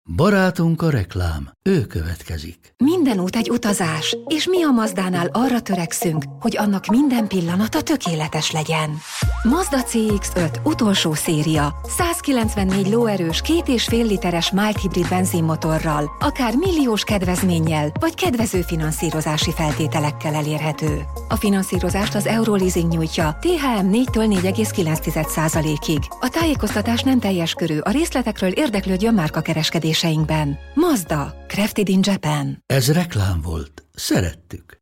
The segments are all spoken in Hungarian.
Barátunk a reklám, ő következik. Minden út egy utazás, és mi a Mazdánál arra törekszünk, hogy annak minden pillanata tökéletes legyen. Mazda CX-5 utolsó széria, 194 lóerős 2,5 literes mild hibrid benzinmotorral, akár milliós kedvezménnyel, vagy kedvező finanszírozási feltételekkel elérhető. A finanszírozást az Euroleasing nyújtja, THM 4-től 4,9%-ig. A tájékoztatás nem teljes körű, a részletekről érdeklődjön márkakereskedéseinkben. Mazda, crafted in Japan. Ez reklám volt. Szerettük.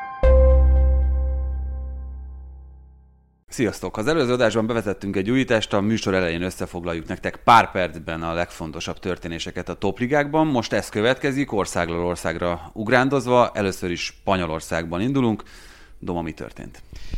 Sziasztok! Az előző adásban bevezettünk egy újítást, a műsor elején összefoglaljuk nektek pár percben a legfontosabb történéseket a topligákban. Most ez következik, országról országra ugrándozva. Először is Spanyolországban indulunk. Doma, mi történt?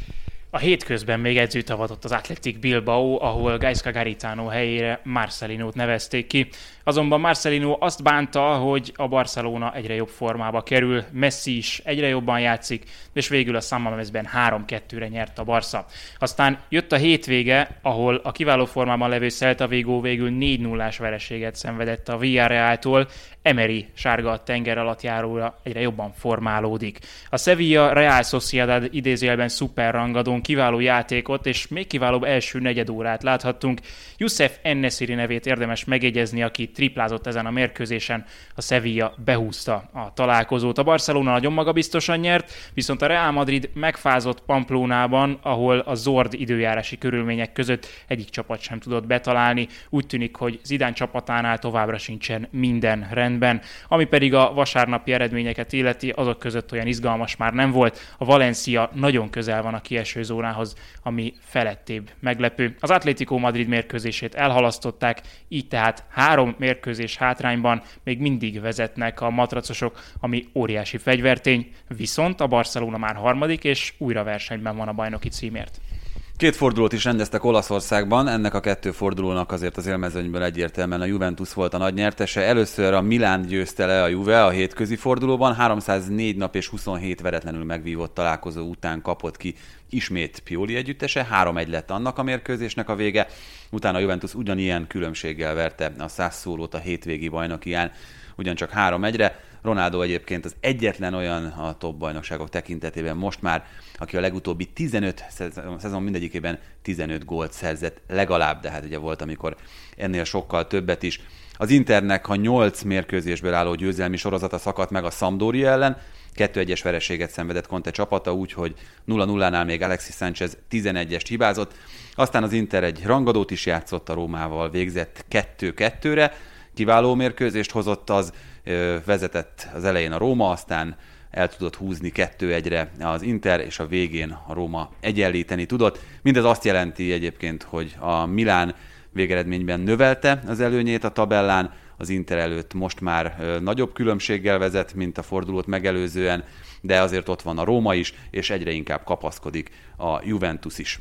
A hétközben még edzőt avatott az Athletic Bilbao, ahol Gaizka Garitano helyére Marcelinót nevezték ki. Azonban Marcelino azt bánta, hogy a Barcelona egyre jobb formába kerül, Messi is egyre jobban játszik, és végül a San Mamesben 3-2-re nyert a Barca. Aztán jött a hétvége, ahol a kiváló formában levő Celta Vigo végül 4-0-ás vereséget szenvedett a Villarrealtól, Emery sárga a tenger alatt járóra egyre jobban formálódik. A Sevilla Real Sociedad idézőjelben szuperrangadón kiváló játékot és még kiválóbb első negyedórát láthattunk. Youssef En-Nesyri nevét érdemes megjegyezni, aki triplázott ezen a mérkőzésen. A Sevilla behúzta a találkozót. A Barcelona nagyon magabiztosan nyert, viszont a Real Madrid megfázott Pamplónában, ahol a zord időjárási körülmények között egyik csapat sem tudott betalálni. Úgy tűnik, hogy Zidane csapatánál továbbra sincsen minden rendben. Ami pedig a vasárnapi eredményeket illeti, azok között olyan izgalmas már nem volt. A Valencia nagyon közel van a kieső zónához, ami felettébb meglepő. Az Atlético Madrid mérkőzését elhalasztották, így tehát 3 mérkőzés hátrányban még mindig vezetnek a matracosok, ami óriási fegyvertény, viszont a Barcelona már harmadik, és újra versenyben van a bajnoki címért. 2 fordulót is rendeztek Olaszországban, ennek a 2 fordulónak azért az élmezőnyből egyértelműen a Juventus volt a nagy nyertese. Először a Milán győzte le a Juve a hétközi fordulóban, 304 nap és 27 veretlenül megvívott találkozó után kapott ki ismét Pioli együttese, 3-1 lett annak a mérkőzésnek a vége, utána a Juventus ugyanilyen különbséggel verte a Sassuolót a hétvégi bajnokián, ugyancsak 3-1-re. Ronaldo egyébként az egyetlen olyan a top bajnokságok tekintetében most már, aki a legutóbbi 15 szezon mindegyikében 15 gólt szerzett legalább, de hát ugye volt, amikor ennél sokkal többet is. Az Internek a 8 mérkőzésből álló győzelmi sorozata szakadt meg a Sampdoria ellen, 2-1-es vereséget szenvedett Conte csapata, úgyhogy 0-0-nál még Alexis Sánchez 11-est hibázott. Aztán az Inter egy rangadót is játszott, a Rómával végzett 2-2-re, kiváló mérkőzést hozott, az vezetett az elején a Róma, aztán el tudott húzni 2-1-re az Inter, és a végén a Róma egyenlíteni tudott. Mindez azt jelenti egyébként, hogy a Milán végeredményben növelte az előnyét a tabellán, az Inter előtt most már nagyobb különbséggel vezet, mint a fordulót megelőzően, de azért ott van a Róma is, és egyre inkább kapaszkodik a Juventus is.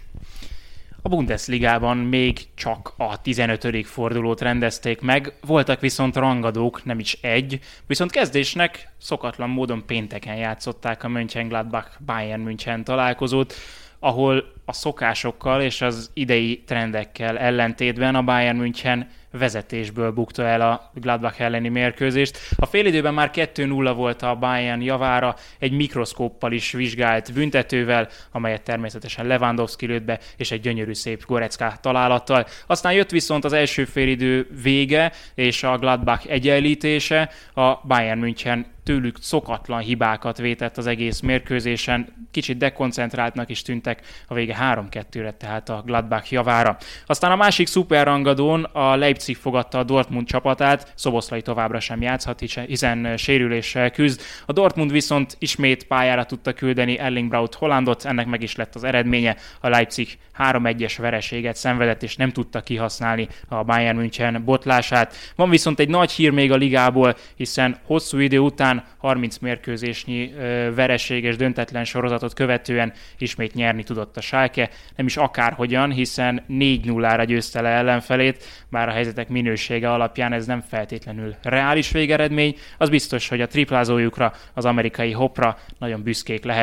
A Bundesligában még csak a 15. fordulót rendezték meg, voltak viszont rangadók, nem is egy, viszont kezdésnek szokatlan módon pénteken játszották a Mönchengladbach-Bayern München találkozót, ahol a szokásokkal és az idei trendekkel ellentétben a Bayern München vezetésből bukta el a Gladbach elleni mérkőzést. A félidőben már 2-0 volt a Bayern javára, egy mikroszkóppal is vizsgált büntetővel, amelyet természetesen Lewandowski lőtt be, és egy gyönyörű szép Goretzka találattal. Aztán jött viszont az első félidő vége, és a Gladbach egyenlítése. A Bayern München tőlük szokatlan hibákat vétett az egész mérkőzésen, kicsit dekoncentráltnak is tűntek, a vége 3-2-re, tehát a Gladbach javára. Aztán a másik szuperrangadón a Leipzig fogadta a Dortmund csapatát, Szoboszlai továbbra sem játszhat, hiszen sérüléssel küzd. A Dortmund viszont ismét pályára tudta küldeni Erling Braut Haalandot, ennek meg is lett az eredménye. A Leipzig 3-1-es vereséget szenvedett, és nem tudta kihasználni a Bayern München botlását. Van viszont egy nagy hír még a ligából, hiszen hosszú idő után 30 mérkőzésnyi vereséges döntetlen sorozatot követően ismét nyerni tudott a Schalke, nem is akárhogyan, hiszen 4-0-ra győzte le ellenfelét, bár a helyzetek minősége alapján ez nem feltétlenül reális végeredmény, az biztos, hogy a triplázójukra, az amerikai hopra nagyon büszkék lehetnek.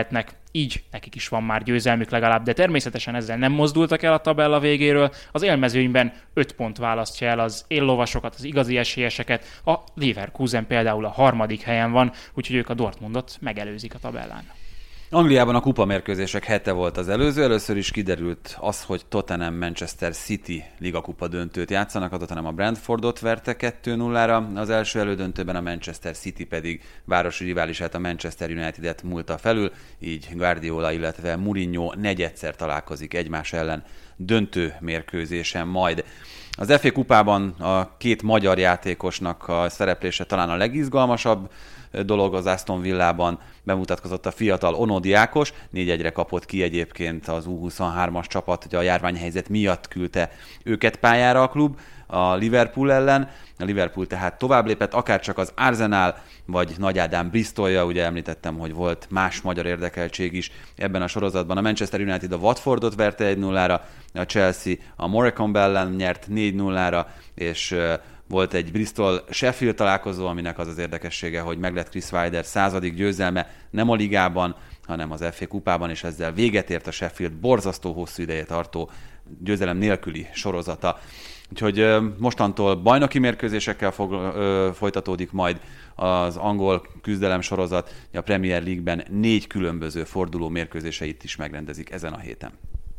így nekik is van már győzelmük legalább, de természetesen ezzel nem mozdultak el a tabella végéről. Az élmezőnyben 5 pont választja el az éllovasokat, az igazi esélyeseket. A Leverkusen például a 3. helyen van, úgyhogy ők a Dortmundot megelőzik a tabellán. Angliában a kupamérkőzések hete volt az előző. Először is kiderült az, hogy Tottenham-Manchester City ligakupa döntőt játszanak. A Tottenham a Brentfordot verte 2-0-ra. Az első elődöntőben a Manchester City pedig városi riválisát, a Manchester United-et múlta felül. Így Guardiola, illetve Mourinho negyedszer találkozik egymás ellen döntő mérkőzésen majd. Az FA kupában a 2 magyar játékosnak a szereplése talán a legizgalmasabb dolog. Az Aston Villában bemutatkozott a fiatal Onodi Ákos, 4-1-re kapott ki egyébként az U23-as csapat, hogy a járványhelyzet miatt küldte őket pályára a klub a Liverpool ellen. A Liverpool tehát tovább lépett, akárcsak az Arsenal vagy Nagy Ádám Bristolja, ugye említettem, hogy volt más magyar érdekeltség is ebben a sorozatban. A Manchester United a Watfordot verte 1-0-ra, a Chelsea a Morecambe ellen nyert 4-0-ra, és volt egy Bristol-Sheffield találkozó, aminek az az érdekessége, hogy meglett Chris Wilder 100. győzelme, nem a ligában, hanem az FA kupában, és ezzel véget ért a Sheffield borzasztó hosszú ideje tartó győzelem nélküli sorozata. Úgyhogy mostantól bajnoki mérkőzésekkel folytatódik majd az angol küzdelem sorozat, a Premier League-ben 4 különböző forduló mérkőzéseit is megrendezik ezen a héten.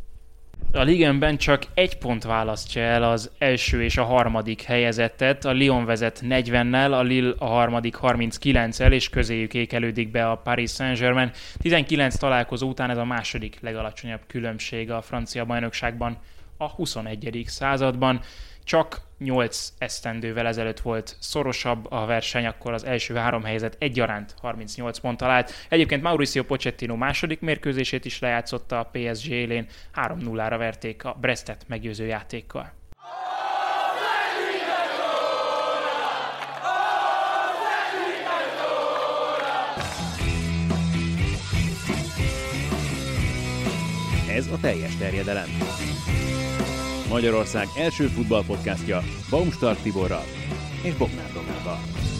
A ligenben csak 1 pont választja el az első és a 3. helyezettet. A Lyon vezet 40-nel, a Lille a 3. 39-el, és közéjük ékelődik be a Paris Saint-Germain. 19 találkozó után ez a második legalacsonyabb különbség a francia bajnokságban a 21. században. Csak 8 esztendővel ezelőtt volt szorosabb a verseny, akkor az első 3 helyezett egyaránt 38 ponttal állt. Egyébként Mauricio Pochettino második mérkőzését is lejátszotta a PSG élén, 3-0-ra verték a Brestet meggyőző játékkal. Ez a teljes terjedelem. Magyarország első futballpodcastja Baumstark Tiborral és Bognár Domával.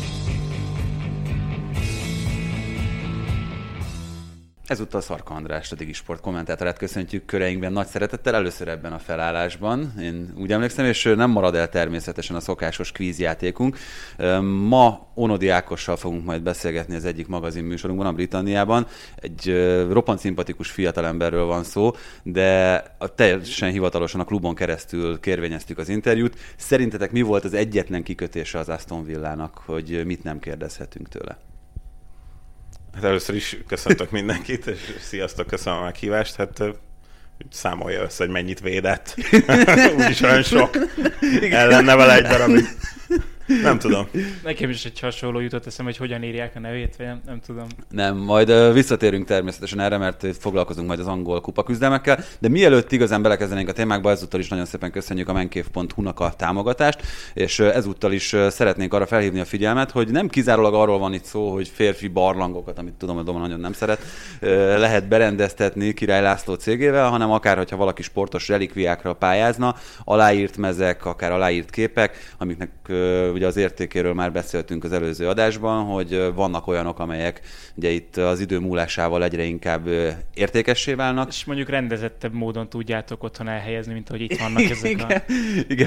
Ezúttal Szarka Andrást, a Digisport kommentátorát köszöntjük köreinkben nagy szeretettel, először ebben a felállásban. Én úgy emlékszem, és nem marad el természetesen a szokásos kvízjátékunk. Ma Onodi Ákossal fogunk majd beszélgetni az egyik magazin műsorunkban, a Britanniában. Egy roppant szimpatikus fiatalemberről van szó, de teljesen hivatalosan a klubon keresztül kérvényeztük az interjút. Szerintetek mi volt az egyetlen kikötése az Aston Villának, hogy mit nem kérdezhetünk tőle? Hát először is köszöntök mindenkit, és sziasztok, köszönöm a meghívást. Hát számolja össze, hogy mennyit védett. Úgyis olyan sok. Ellenne vele egy darabig. Nem tudom. Nekem is egy hasonló jutott eszem, hogy hogyan írják a nevét, vagy nem tudom. Nem, majd visszatérünk természetesen erre, mert foglalkozunk majd az angol kupaküzdelmekkel, de mielőtt igazán belekezdenénk a témákba, ezúttal is nagyon szépen köszönjük a mancave.hu-nak a támogatást, és ezúttal is szeretnénk arra felhívni a figyelmet, hogy nem kizárólag arról van itt szó, hogy férfi barlangokat, amit tudom, hogy Doma nagyon nem szeret, lehet berendeztetni Király László cégével, hanem akár, hogyha valaki sportos relikviákra pályázna, aláírt mezek, akár aláírt képek, amiknek ugye az értékéről már beszéltünk az előző adásban, hogy vannak olyanok, amelyek ugye itt az idő múlásával egyre inkább értékessé válnak. És mondjuk rendezettebb módon tudjátok otthon elhelyezni, mint ahogy itt vannak ezek igen,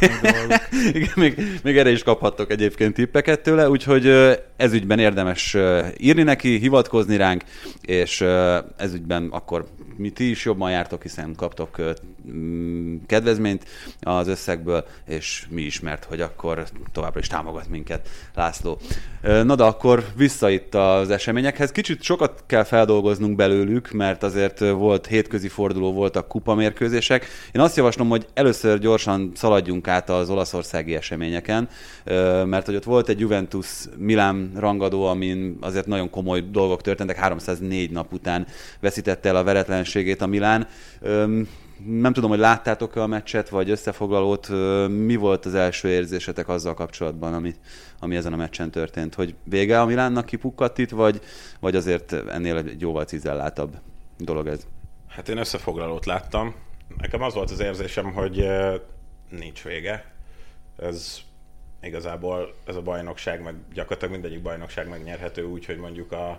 még erre is kaphattok egyébként tippeket tőle, úgyhogy ezügyben érdemes írni neki, hivatkozni ránk, és ezügyben akkor ti is jobban jártok, hiszen kaptok kedvezményt az összegből, és mi is, mert hogy akkor továbbra is támogat minket László. Na de akkor vissza itt az eseményekhez. Kicsit sokat kell feldolgoznunk belőlük, mert azért volt hétközi forduló, voltak kupamérkőzések. Én azt javaslom, hogy először gyorsan szaladjunk át az olaszországi eseményeken, mert hogy ott volt egy Juventus-Milán rangadó, amin azért nagyon komoly dolgok történtek, 304 nap után veszítette el a veretlenségét a Milán. Nem tudom, hogy láttátok-e a meccset, vagy összefoglalót. Mi volt az első érzésetek azzal kapcsolatban, ami ezen a meccsen történt? Hogy vége a Milánnak kipukkadt itt, vagy azért ennél egy jóval cizelláltabb dolog ez? Hát én összefoglalót láttam. Nekem az volt az érzésem, hogy nincs vége. Ez igazából ez a bajnokság, meg gyakorlatilag mindegyik bajnokság megnyerhető úgy, hogy mondjuk a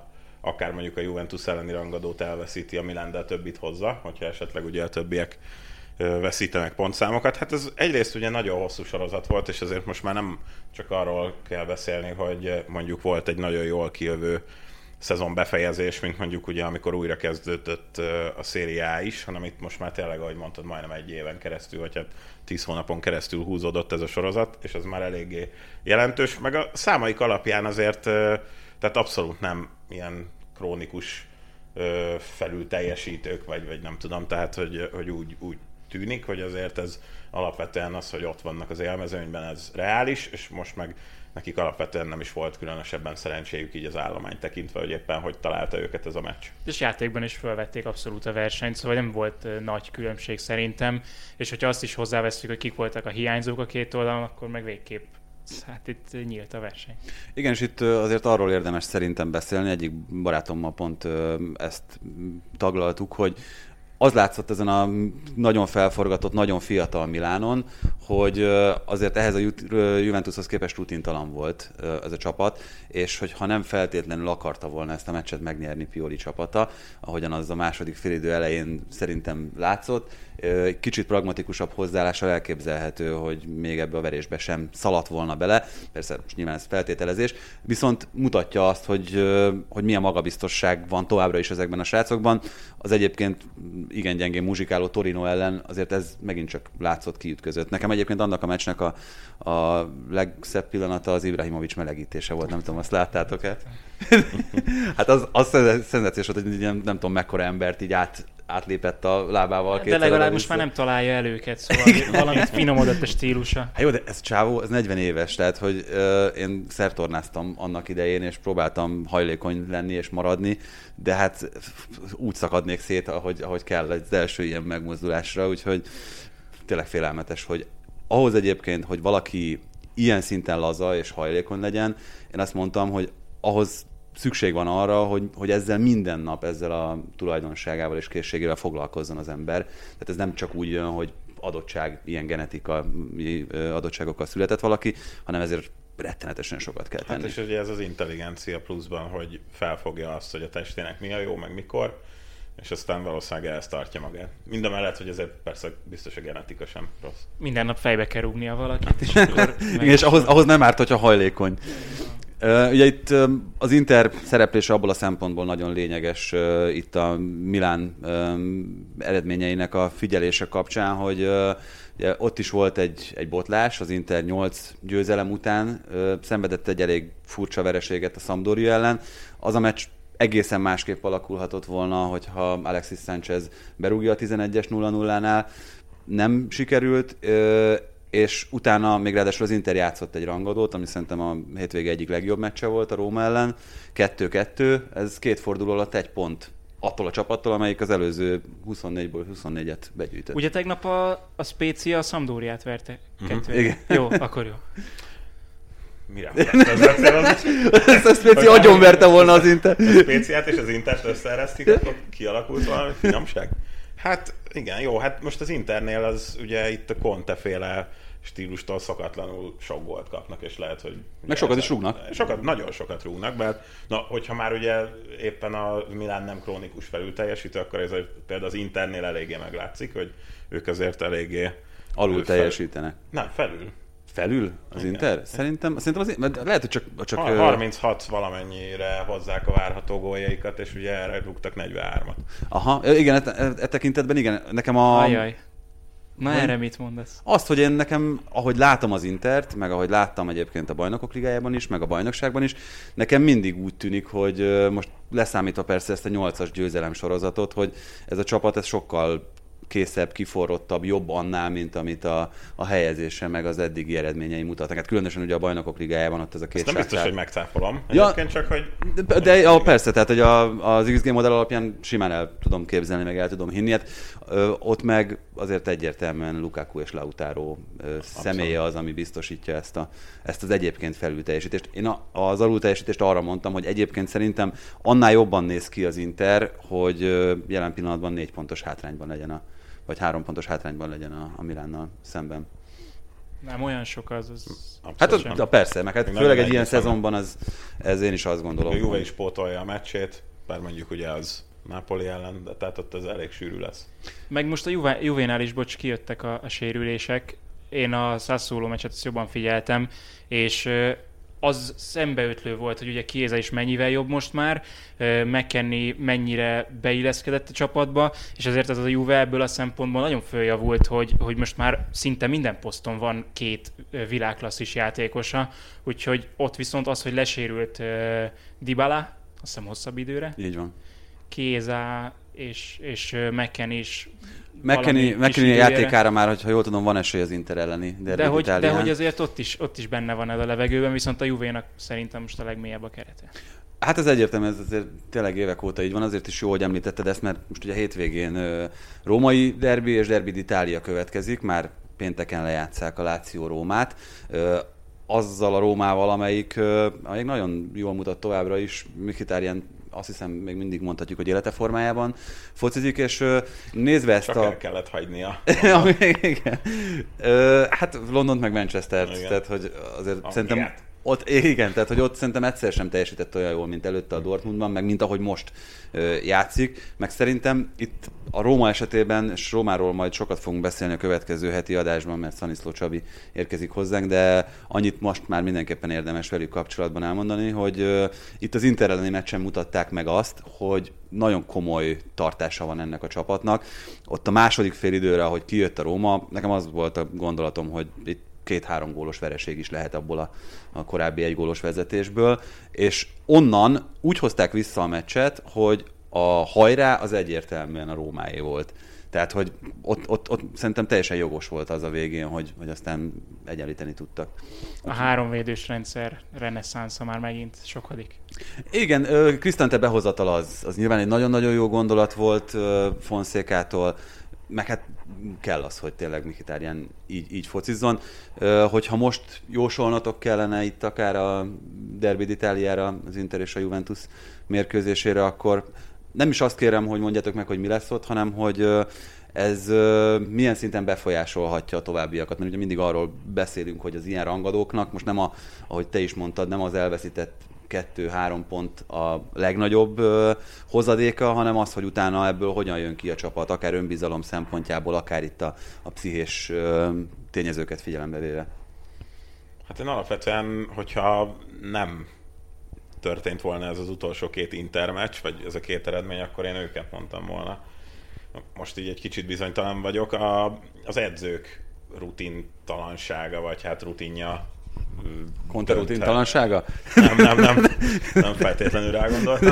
akár mondjuk a Juventus elleni rangadót elveszíti a Milan, de a többit hozza, hogyha esetleg ugye a többiek veszítenek pontszámokat. Hát ez egyrészt ugye nagyon hosszú sorozat volt, és ezért most már nem csak arról kell beszélni, hogy mondjuk volt egy nagyon jól kijövő szezon befejezés, mint mondjuk ugye amikor újra kezdődött a Serie A is, hanem itt most már tényleg, ahogy mondtad, majdnem egy éven keresztül, vagy hát 10 hónapon keresztül húzódott ez a sorozat, és ez már eléggé jelentős. Meg a számaik alapján azért, tehát abszolút nem ilyen krónikus felülteljesítők, vagy nem tudom, tehát hogy úgy tűnik, hogy azért ez alapvetően az, hogy ott vannak az élmezőnyben, ez reális, és most meg nekik alapvetően nem is volt különösebben szerencséjük így az állomány tekintve, hogy éppen hogy találta őket ez a meccs. És játékban is felvették abszolút a versenyt, szóval nem volt nagy különbség szerintem, és hogyha azt is hozzáveszünk, hogy kik voltak a hiányzók a két oldalon, akkor meg végképp hát itt nyílt a verseny. Igen, és itt azért arról érdemes szerintem beszélni, egyik barátommal pont ezt taglaltuk, hogy az látszott ezen a nagyon felforgatott, nagyon fiatal Milánon, hogy azért ehhez a Juventushoz képest rutintalan volt ez a csapat, és hogyha nem feltétlenül akarta volna ezt a meccset megnyerni Pioli csapata, ahogyan az a második félidő elején szerintem látszott, kicsit pragmatikusabb hozzáállással elképzelhető, hogy még ebbe a verésbe sem szaladt volna bele, persze most nyilván ez feltételezés, viszont mutatja azt, hogy milyen magabiztosság van továbbra is ezekben a srácokban. Az egyébként igen gyengén muzsikáló Torino ellen azért ez megint csak látszott kiütközött. Nekem egyébként annak a meccsnek a legszebb pillanata az Ibrahimovic melegítése volt, nem tudom, azt láttátok-e? Hát az szenzációs volt, hogy nem tudom mekkora embert így átlépett a lábával. De legalább most már nem találja el őket, szóval valamit finomodott a stílusa. Hát jó, de ez csávó, ez 40 éves, tehát hogy én szertornáztam annak idején, és próbáltam hajlékony lenni és maradni, de hát úgy szakadnék szét, ahogy kell az első ilyen megmozdulásra, úgyhogy tényleg félelmetes, hogy ahhoz egyébként, hogy valaki ilyen szinten laza és hajlékony legyen, én azt mondtam, hogy ahhoz szükség van arra, hogy ezzel minden nap, ezzel a tulajdonságával és készségével foglalkozzon az ember. Tehát ez nem csak úgy jön, hogy adottság, ilyen genetikai adottságokkal született valaki, hanem ezért rettenetesen sokat kell tenni. Hát és ugye ez az intelligencia pluszban, hogy felfogja azt, hogy a testének mi a jó, meg mikor, és aztán valószínűleg ezt tartja magát. Mindamellett, hogy ezért persze biztos a genetika sem rossz. Minden nap fejbe kell rúgnia valakit, és akkor... és ahhoz nem árt, hogyha hajlékony. Ugye itt az Inter szereplése abból a szempontból nagyon lényeges itt a Milán eredményeinek a figyelése kapcsán, hogy ugye ott is volt egy botlás, az Inter 8 győzelem után szenvedett egy elég furcsa vereséget a Sampdoria ellen. Az a meccs egészen másképp alakulhatott volna, hogyha Alexis Sánchez berúgja a 11-es 0-0-nál. Nem sikerült, és utána még ráadásul az Inter játszott egy rangadót, ami szerintem a hétvége egyik legjobb meccse volt a Róma ellen. 2-2, ez 2 forduló alatt 1 pont attól a csapattól, amelyik az előző 24-ből 24-et begyűjtött. Ugye tegnap a Spezia a Sampdoriát verte 2-1. Igen. Jó, akkor jó. Mire akarsz? Ezt a Spezia agyonverte volna az Inter. A Speziát és az Intert összeeresztik, akkor kialakult valami finomság? Hát igen, jó, hát most az Internél az ugye itt a Conte-féle stílustól szokatlanul sok gólt kapnak, és lehet, hogy... Meg sokat is rúgnak. Nagyon sokat rúgnak, mert hogyha már ugye éppen a Milán nem krónikus felülteljesítő, akkor ez például az Internél eléggé meglátszik, hogy ők azért eléggé... Alul teljesítenek. Nem, felül. Felül az igen. Inter? Szerintem az, lehet, hogy csak 36 valamennyire hozzák a várható góljaikat, és ugye erre rúgtak 43-at. Aha, igen, e tekintetben igen, nekem a... Ajaj. Na erre mit mondasz? Azt, hogy én nekem, ahogy látom az Intert, meg ahogy láttam egyébként a Bajnokok Ligájában is, meg a bajnokságban is, nekem mindig úgy tűnik, hogy most leszámítva persze ezt a 8-as győzelem sorozatot, hogy ez a csapat ez sokkal készebb, kiforrottabb, jobb annál, mint amit a helyezése meg az eddigi eredményei mutatnak. Hát különösen ugye a Bajnokok Ligájában ott ez a két nem biztos, hogy megcáfolom. Ja, csak, hogy... De persze, tehát hogy az XG modell alapján simán el tudom képzelni, meg el tudom hinni. Hát, ott meg azért egyértelműen Lukaku és Lautaro személye az, ami biztosítja ezt az egyébként felülteljesítést. Én az alulteljesítést arra mondtam, hogy egyébként szerintem annál jobban néz ki az Inter, hogy jelen pillanatban 4 pontos hátrányban legyen vagy 3 pontos hátrányban legyen a Milánnal szemben. Nem olyan sok az Hát persze, meg hát főleg egy ilyen szezonban ez én is azt gondolom. A Juve is pótolja a meccsét, bár mondjuk ugye az Napoli ellen, de tehát ott ez elég sűrű lesz. Meg most a Juvénál is, bocs, kijöttek a sérülések. Én a Sassuolo meccset jobban figyeltem, és az szembeötlő volt, hogy ugye Chiesa is mennyivel jobb most már, McKennie mennyire beilleszkedett a csapatba, és azért ez a Juve ebből a szempontból nagyon följavult, hogy most már szinte minden poszton van 2 világklasszis játékosa, úgyhogy ott viszont az, hogy lesérült Dybala, azt hiszem hosszabb időre. Így van. Chiesa és McKennie is McKennie játékára már, hogyha jól tudom, van esély az Inter elleni derbi Itálián. De hogy azért ott is benne van ez a levegőben, viszont a Juvénak szerintem most a legmélyebb a kerete. Hát ez egyértelmű, ez azért tényleg évek óta így van, azért is jó, hogy említetted ezt, mert most ugye hétvégén római derbi és derbi d'Italia következik, már pénteken lejátsszák a Lazio Rómát, azzal a Rómával, amelyik nagyon jól mutat továbbra is, Mkhitaryan azt hiszem még mindig mondhatjuk, hogy élete formájában focizik, és nézve ezt csak el kellett hagynia. Igen. Hát Londont meg Manchestert, tehát hogy azért szerintem tehát hogy ott szerintem egyszer sem teljesített olyan jól, mint előtte a Dortmundban, meg mint ahogy most játszik, meg szerintem itt a Róma esetében, és Rómáról majd sokat fogunk beszélni a következő heti adásban, mert Szaniszló Csabi érkezik hozzánk, de annyit most már mindenképpen érdemes velük kapcsolatban elmondani, hogy itt az Inter elleni meccsen mutatták meg azt, hogy nagyon komoly tartása van ennek a csapatnak. Ott a második félidőre, ahogy kijött a Róma, nekem az volt a gondolatom, hogy itt 2-3 gólos vereség is lehet abból a korábbi 1 gólos vezetésből, és onnan úgy hozták vissza a meccset, hogy a hajrá az egyértelműen a Rómáé volt. Tehát, hogy ott szerintem teljesen jogos volt az a végén, hogy aztán egyenlíteni tudtak. A 3 védős rendszer reneszánsza már megint sokadik. Igen, Cristante behozatal az nyilván egy nagyon-nagyon jó gondolat volt Fonszékától, meg hát kell az, hogy tényleg Mkhitaryan így focizzon. Hogyha most jósolnatok kellene itt akár a Derby d'Italiára, az Inter és a Juventus mérkőzésére, akkor nem is azt kérem, hogy mondjátok meg, hogy mi lesz ott, hanem hogy ez milyen szinten befolyásolhatja a továbbiakat. Mert ugye mindig arról beszélünk, hogy az ilyen rangadóknak, most nem ahogy te is mondtad, nem az elveszített 2-3 pont a legnagyobb hozadéka, hanem az, hogy utána ebből hogyan jön ki a csapat, akár önbizalom szempontjából, akár itt a pszichés tényezőket figyelembe véve. Hát én alapvetően, hogyha nem történt volna ez az utolsó 2 Inter meccs, vagy ez a 2 eredmény, akkor én őket mondtam volna. Most így egy kicsit bizonytalan vagyok. Az edzők rutintalansága, vagy hát rutinja. Conte rutintalansága? Nem feltétlenül rágondoltam.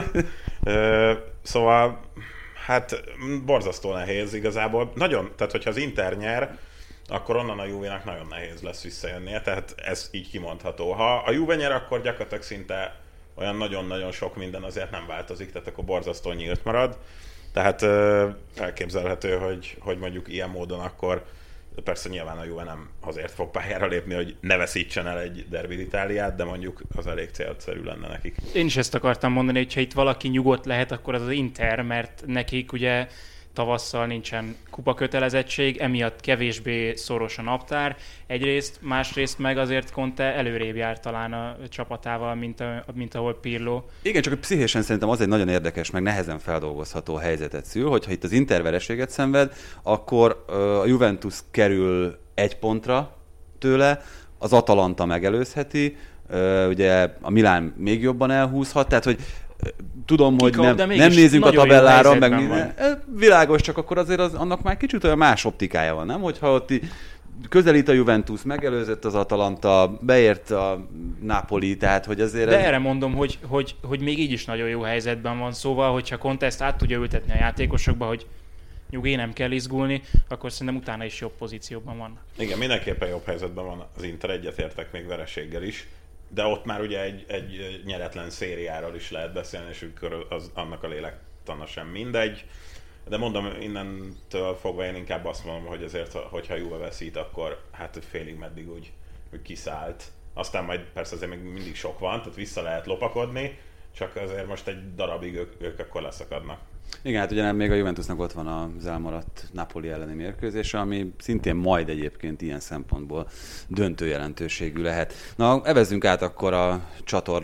Szóval, hát borzasztó nehéz igazából. Nagyon, tehát hogyha az Inter nyer, akkor onnan a Juvénak nagyon nehéz lesz visszajönnie, tehát ez így kimondható. Ha a Juve nyer, akkor gyakorlatilag szinte olyan nagyon-nagyon sok minden azért nem változik, tehát akkor borzasztó nyílt marad. Tehát elképzelhető, hogy mondjuk ilyen módon akkor persze nyilván a Juve nem azért fog pályára lépni, hogy ne veszítsen el egy Derby d'Italiát, de mondjuk az elég célszerű lenne nekik. Én is ezt akartam mondani, hogy ha itt valaki nyugodt lehet, akkor az Inter, mert nekik ugye tavasszal nincsen kupakötelezettség, emiatt kevésbé szoros a naptár. Egyrészt, másrészt meg azért Conte előrébb jár talán a csapatával, mint ahol Pirlo. Igen, csak pszichésen szerintem az egy nagyon érdekes, meg nehezen feldolgozható helyzetet szül, hogyha itt az Inter vereséget szenved, akkor a Juventus kerül 1 pontra tőle, az Atalanta megelőzheti, ugye a Milán még jobban elhúzhat, tehát hogy tudom, hogy nem nézünk a tabellára, meg minden. Világos, csak akkor azért annak már kicsit olyan más optikája van, nem? Hogyha ott közelít a Juventus, megelőzött az Atalanta, beért a Napoli, tehát hogy azért... De erre mondom, hogy még így is nagyon jó helyzetben van, szóval, hogyha Conte ezt át tudja ültetni a játékosokba, hogy nyugi, nem kell izgulni, akkor szerintem utána is jobb pozícióban van. Igen, mindenképpen jobb helyzetben van az Inter, egyetértek még vereséggel is, de ott már ugye egy nyeretlen szériáról is lehet beszélni, és akkor annak a lélektana sem mindegy. De mondom, innentől fogva én inkább azt mondom, hogy azért, hogyha Juve veszít, akkor hát félig meddig úgy kiszállt. Aztán majd persze azért még mindig sok van, tehát vissza lehet lopakodni, csak azért most egy darabig ők akkor leszakadnak. Igen, hát ugye még a Juventusnak ott van az elmaradt Napoli elleni mérkőzése, ami szintén majd egyébként ilyen szempontból döntő jelentőségű lehet. Na, evezzünk át akkor a csatorna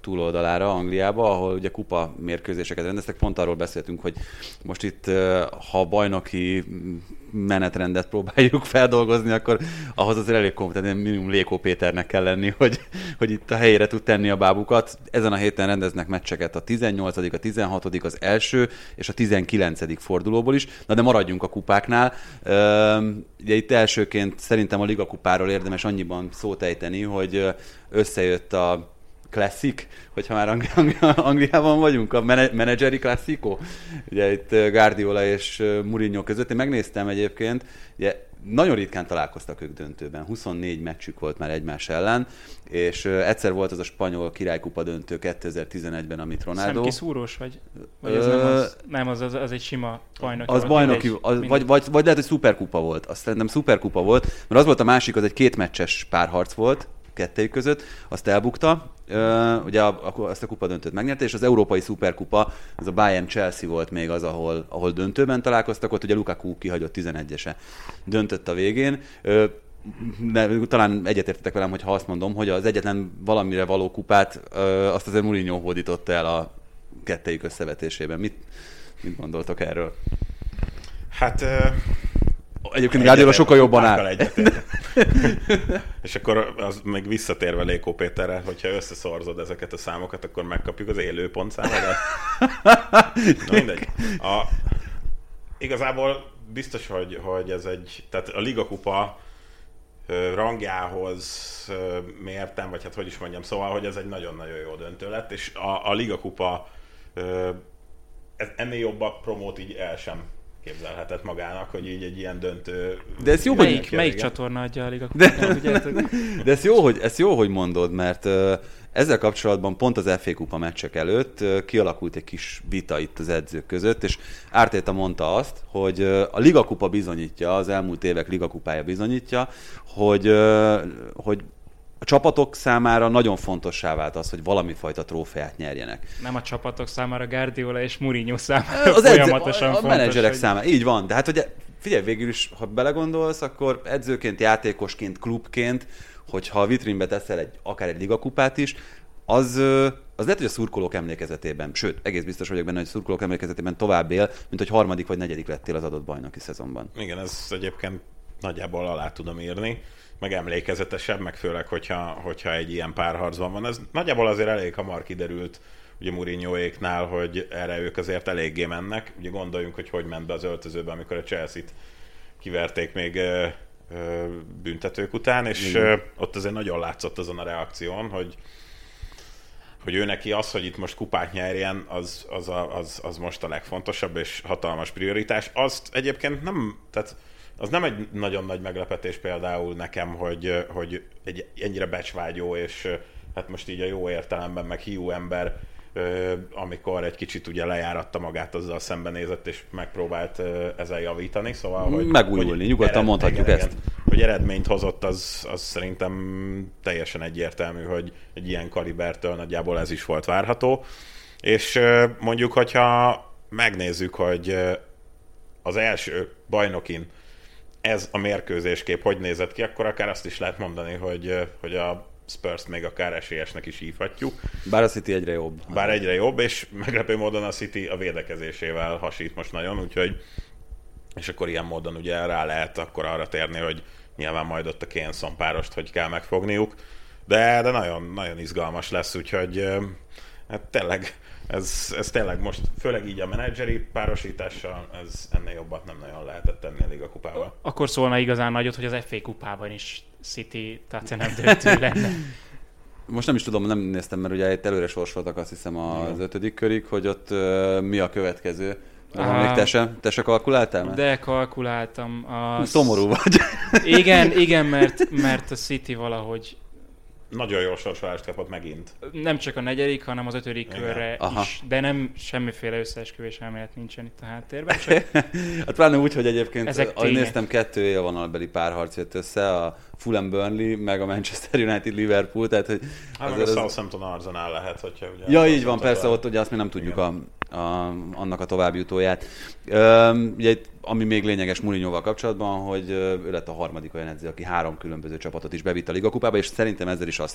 túloldalára, Angliába, ahol ugye kupa mérkőzéseket rendeztek. Pont arról beszéltünk, hogy most itt, ha a bajnoki menetrendet próbáljuk feldolgozni, akkor ahhoz azért elég kompetent, minimum Lékó Péternek kell lenni, hogy itt a helyére tud tenni a bábukat. Ezen a héten rendeznek meccseket a 18., a 16., az első és a 19. fordulóból is. Na de maradjunk a kupáknál. Ugye itt elsőként szerintem a ligakupáról érdemes annyiban szót ejteni, hogy összejött a Classic, hogyha már Angliában vagyunk, a menedzseri Classico. Ugye itt Guardiola és Mourinho között. Én megnéztem egyébként, ugye nagyon ritkán találkoztak ők döntőben. 24 meccsük volt már egymás ellen, és egyszer volt az a spanyol királykupa döntő 2011-ben, amit Ronaldo... Szemkiszúrós vagy? Vagy az egy sima bajnoki? Az bajnoki, vagy lehet, hogy szuperkupa volt. Azt szerintem szuperkupa volt, mert az volt a másik, az egy kétmeccses párharc volt, kettőjük között, azt elbukta, ugye azt a kupa döntőt megnyerte, és az európai szuperkupa, az a Bayern-Chelsea volt még az, ahol döntőben találkoztak, ott ugye Lukaku kihagyott 11-ese döntött a végén. De talán egyetértetek velem, hogyha azt mondom, hogy az egyetlen valamire való kupát azt azért Mourinho hódította el a kettejük összevetésében. Mit gondoltok erről? Hát... Egyébként Guardiola sokkal jobban áll. És akkor az még visszatérve Lékó Péterre, hogyha összeszorzod ezeket a számokat, akkor megkapjuk az élő pontszámodat. Na mindegy. Igazából biztos, hogy ez egy... Tehát a ligakupa rangjához mértem, vagy hát hogy is mondjam, szóval, hogy ez egy nagyon-nagyon jó döntő lett, és a ligakupa ennél jobb a promót így el sem képzelhetett magának, hogy így egy ilyen döntő... De ez jó, melyik csatorna adja a ligakupát? De ez jó, hogy mondod, mert ezzel kapcsolatban pont az FA Kupa meccsek előtt kialakult egy kis vita itt az edzők között, és Arteta mondta azt, hogy a ligakupa bizonyítja, az elmúlt évek ligakupája bizonyítja, hogy a csapatok számára nagyon fontossá vált az, hogy valami fajta trófeát nyerjenek. Nem a csapatok számára, Guardiola és Mourinho számára az folyamatosan fontos. A menedzserek számára, így van. De hát ugye, figyelj, végül is, ha belegondolsz, akkor edzőként, játékosként, klubként, hogyha a vitrínbe teszel akár egy ligakupát is, az lehet, hogy a szurkolók emlékezetében, sőt, egész biztos vagyok benne, hogy a szurkolók emlékezetében tovább él, mint hogy harmadik vagy negyedik lettél az adott bajnoki szezonban. Igen, ez egyébként nagyjából alá tudom írni, meg emlékezetesebb, meg főleg, hogyha egy ilyen párharcban van. Ez nagyjából azért elég hamar kiderült, ugye Mourinhoéknál, hogy erre ők azért eléggé mennek. Ugye gondoljunk, hogy ment be az öltözőbe, amikor a Chelsea-t kiverték még büntetők után, és ott azért nagyon látszott azon a reakción, hogy ő neki az, hogy itt most kupát nyerjen, az most a legfontosabb és hatalmas prioritás. Azt egyébként nem, tehát az nem egy nagyon nagy meglepetés például nekem, hogy egy ennyire becsvágyó és hát most így a jó értelemben meg hiú ember, amikor egy kicsit ugye lejáratta magát, azzal szembenézett és megpróbált ezzel javítani, szóval hogy megújulni, nyugodtan mondhatjuk ezt. Hogy eredményt hozott, az szerintem teljesen egyértelmű, hogy egy ilyen kalibertől nagyjából ez is volt várható. És mondjuk, hogyha megnézzük, hogy az első bajnokin ez a mérkőzéskép hogy nézett ki, akkor akár azt is lehet mondani, hogy a Spurs-t még akár esélyesnek is hívhatjuk. Bár a City egyre jobb. Bár egyre jobb, és meglepő módon a City a védekezésével hasít most nagyon, úgyhogy és akkor ilyen módon ugye rá lehet akkor arra térni, hogy nyilván majd ott a Kane-Son párost, hogy kell megfogniuk, de nagyon, nagyon izgalmas lesz, úgyhogy hát tényleg ez tényleg most, főleg így a menedzseri párosítással, ez ennél jobbat nem nagyon lehetett tenni a ligakupával. Akkor szólna igazán nagyot, hogy az FA kupában is City Tottenham döntő lenne. Most nem is tudom, nem néztem, mert ugye itt előre sorsoltak azt hiszem az 5. körig, hogy ott mi a következő. Még te se kalkuláltál? De kalkuláltam. Szomorú vagy. Igen, mert a City valahogy nagyon jó sorsolást kapott megint. Nem csak a 4., hanem az 5. körre is, de nem semmiféle összeesküvés elmélet nincsen itt a háttérben. Csak hát pláne úgy, hogy egyébként, ahogy néztem, 2 élvonalbeli párharc jött össze, a Fulham Burnley, meg a Manchester United Liverpool, tehát hogy... Hát a Southampton Arsenal lehet, hogyha ugye... Ja, így van, persze, ott ugye azt még nem tudjuk annak a továbbjutóját. Ugye, ami még lényeges Mourinhoval kapcsolatban, hogy ő lett a harmadik olyan edző, aki 3 különböző csapatot is bevitt a ligakupába, és szerintem ezzel is azt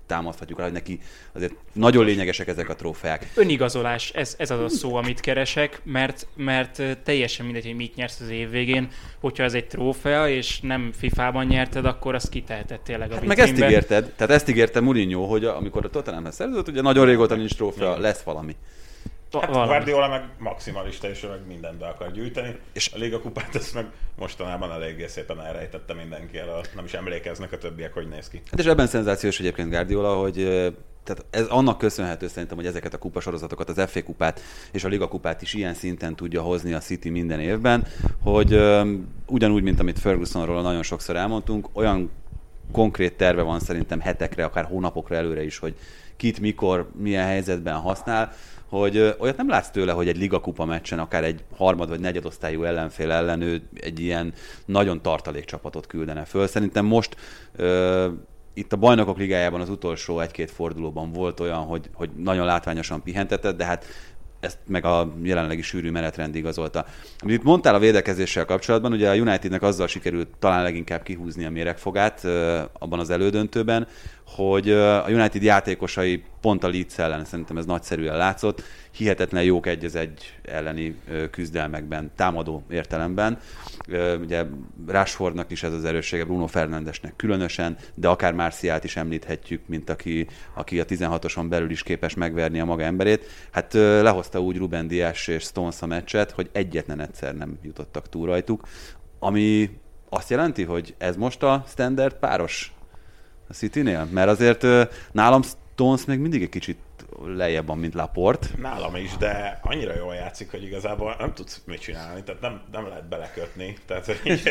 támaszthatjuk rá, hogy neki azért nagyon lényegesek ezek a trófeák. Önigazolás, ez az a szó, amit keresek, mert teljesen mindegy, hogy mit nyersz az év végén. Hogyha ez egy trófea, és nem FIFA-ban nyerted, akkor azt kiteheted tényleg a hát vitrínbe. meg ezt ígérted, tehát ezt ígérte Mourinho, hogy amikor a Tottenhamhez szerződött, ugye nagyon régóta nincs trófea, lesz valami. Hát Guardiola meg maximalista, és meg mindent be akar gyűjteni, és a Liga kupát ezt meg mostanában eléggé szépen elrejtette mindenki elől. Nem is emlékeznek a többiek, hogy néz ki. Hát és ebben szenzációs egyébként Guardiola, hogy tehát ez annak köszönhető szerintem, hogy ezeket a kupasorozatokat, az FA kupát és a Liga kupát is ilyen szinten tudja hozni a City minden évben, hogy ugyanúgy, mint amit Fergusonról nagyon sokszor elmondtunk, olyan konkrét terve van szerintem hetekre, akár hónapokra előre is, hogy kit, mikor, milyen helyzetben használ, hogy olyat nem látsz tőle, hogy egy ligakupa meccsen akár egy harmad vagy negyedosztályú ellenfél ellen ő egy ilyen nagyon tartalékcsapatot küldene föl. Szerintem most itt a Bajnokok Ligájában az utolsó egy-két fordulóban volt olyan, hogy nagyon látványosan pihentetett, de hát ezt meg a jelenlegi sűrű menetrend igazolta. Amit itt mondtál a védekezéssel kapcsolatban, ugye a Unitednek azzal sikerült talán leginkább kihúzni a méregfogát abban az elődöntőben, hogy a United játékosai pont a Leeds ellen, szerintem ez nagyszerűen látszott, hihetetlen jók 1-1 elleni küzdelmekben, támadó értelemben. Ugye Rashfordnak is ez az erőssége, Bruno Fernandesnek különösen, de akár Martialt is említhetjük, mint aki a 16-oson belül is képes megverni a maga emberét. Hát lehozta úgy Ruben Dias és Stones a meccset, hogy egyetlen egyszer nem jutottak túl rajtuk, ami azt jelenti, hogy ez most a standard páros a Citynél? Mert azért nálam Stones még mindig egy kicsit lejjebb van, mint Laporte. Nálam is, de annyira jól játszik, hogy igazából nem tudsz mit csinálni, tehát nem lehet belekötni. Tehát, hogy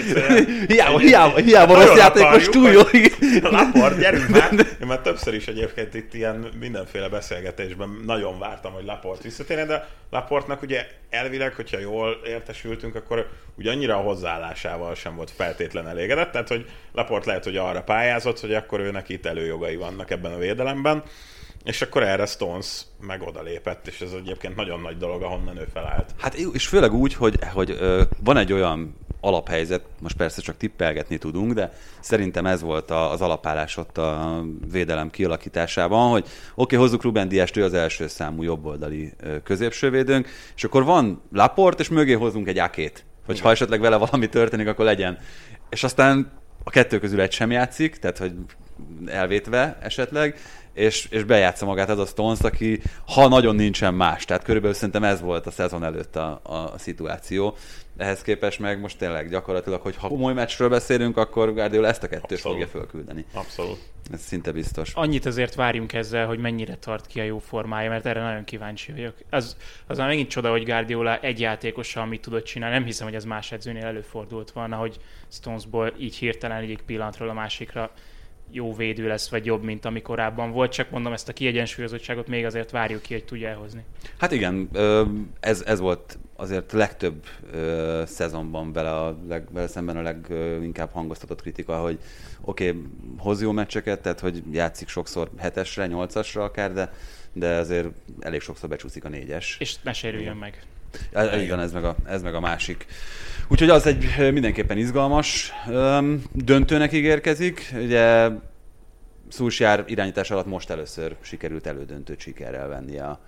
hiába rossz játékos, túl jó. Laporte, gyerünk már! Én már többször is egyébként itt ilyen mindenféle beszélgetésben nagyon vártam, hogy Laporte visszatérjen, de Laportnak ugye elvileg, hogyha jól értesültünk, akkor ugye annyira a hozzáállásával sem volt feltétlen elégedett, tehát hogy Laporte lehet, hogy arra pályázott, hogy akkor ő neki itt előjogai vannak ebben a védelemben, és akkor erre Stones meg odalépett, és ez egyébként nagyon nagy dolog, ahonnan ő felállt. Hát és főleg úgy, hogy van egy olyan alaphelyzet, most persze csak tippelgetni tudunk, de szerintem ez volt az alapállás ott a védelem kialakításában, hogy oké, hozzuk Ruben Diast, ő az első számú jobboldali középsővédőnk, és akkor van Laporte, és mögé hozunk egy Akét, hogy ha esetleg vele valami történik, akkor legyen. És aztán a kettő közül egy sem játszik, tehát hogy elvétve esetleg, és bejátsza magát az a Stones, aki ha nagyon nincsen más. Tehát körülbelül szerintem ez volt a szezon előtt a szituáció. Ehhez képest meg most tényleg gyakorlatilag, hogy ha komoly meccsről beszélünk, akkor Guardiola ezt a kettőt fogja fölküldeni. Abszolút. Ez szinte biztos. Annyit azért várjunk ezzel, hogy mennyire tart ki a jó formája, mert erre nagyon kíváncsi vagyok. Az már megint csoda, hogy Guardiola egy játékossal mit tudott csinálni. Nem hiszem, hogy ez más edzőnél előfordult volna, hogy Stonesból így hirtelen egyik pillanatról a másikra jó védő lesz, vagy jobb, mint ami korábban volt. Csak mondom, ezt a kiegyensúlyozottságot még azért várjuk ki, hogy tudja elhozni. Hát igen, ez volt azért legtöbb szezonban vele szemben a leginkább hangoztatott kritika, hogy oké, hoz jó meccseket, tehát hogy játszik sokszor 7-esre, 8-asra akár, de azért elég sokszor becsúszik a 4-es. És ne sérüljön meg. Igen, ez meg a másik. Úgyhogy az egy mindenképpen izgalmas döntőnek ígérkezik. Ugye Solskjaer irányítás alatt most először sikerült elődöntőt sikerrel vennie.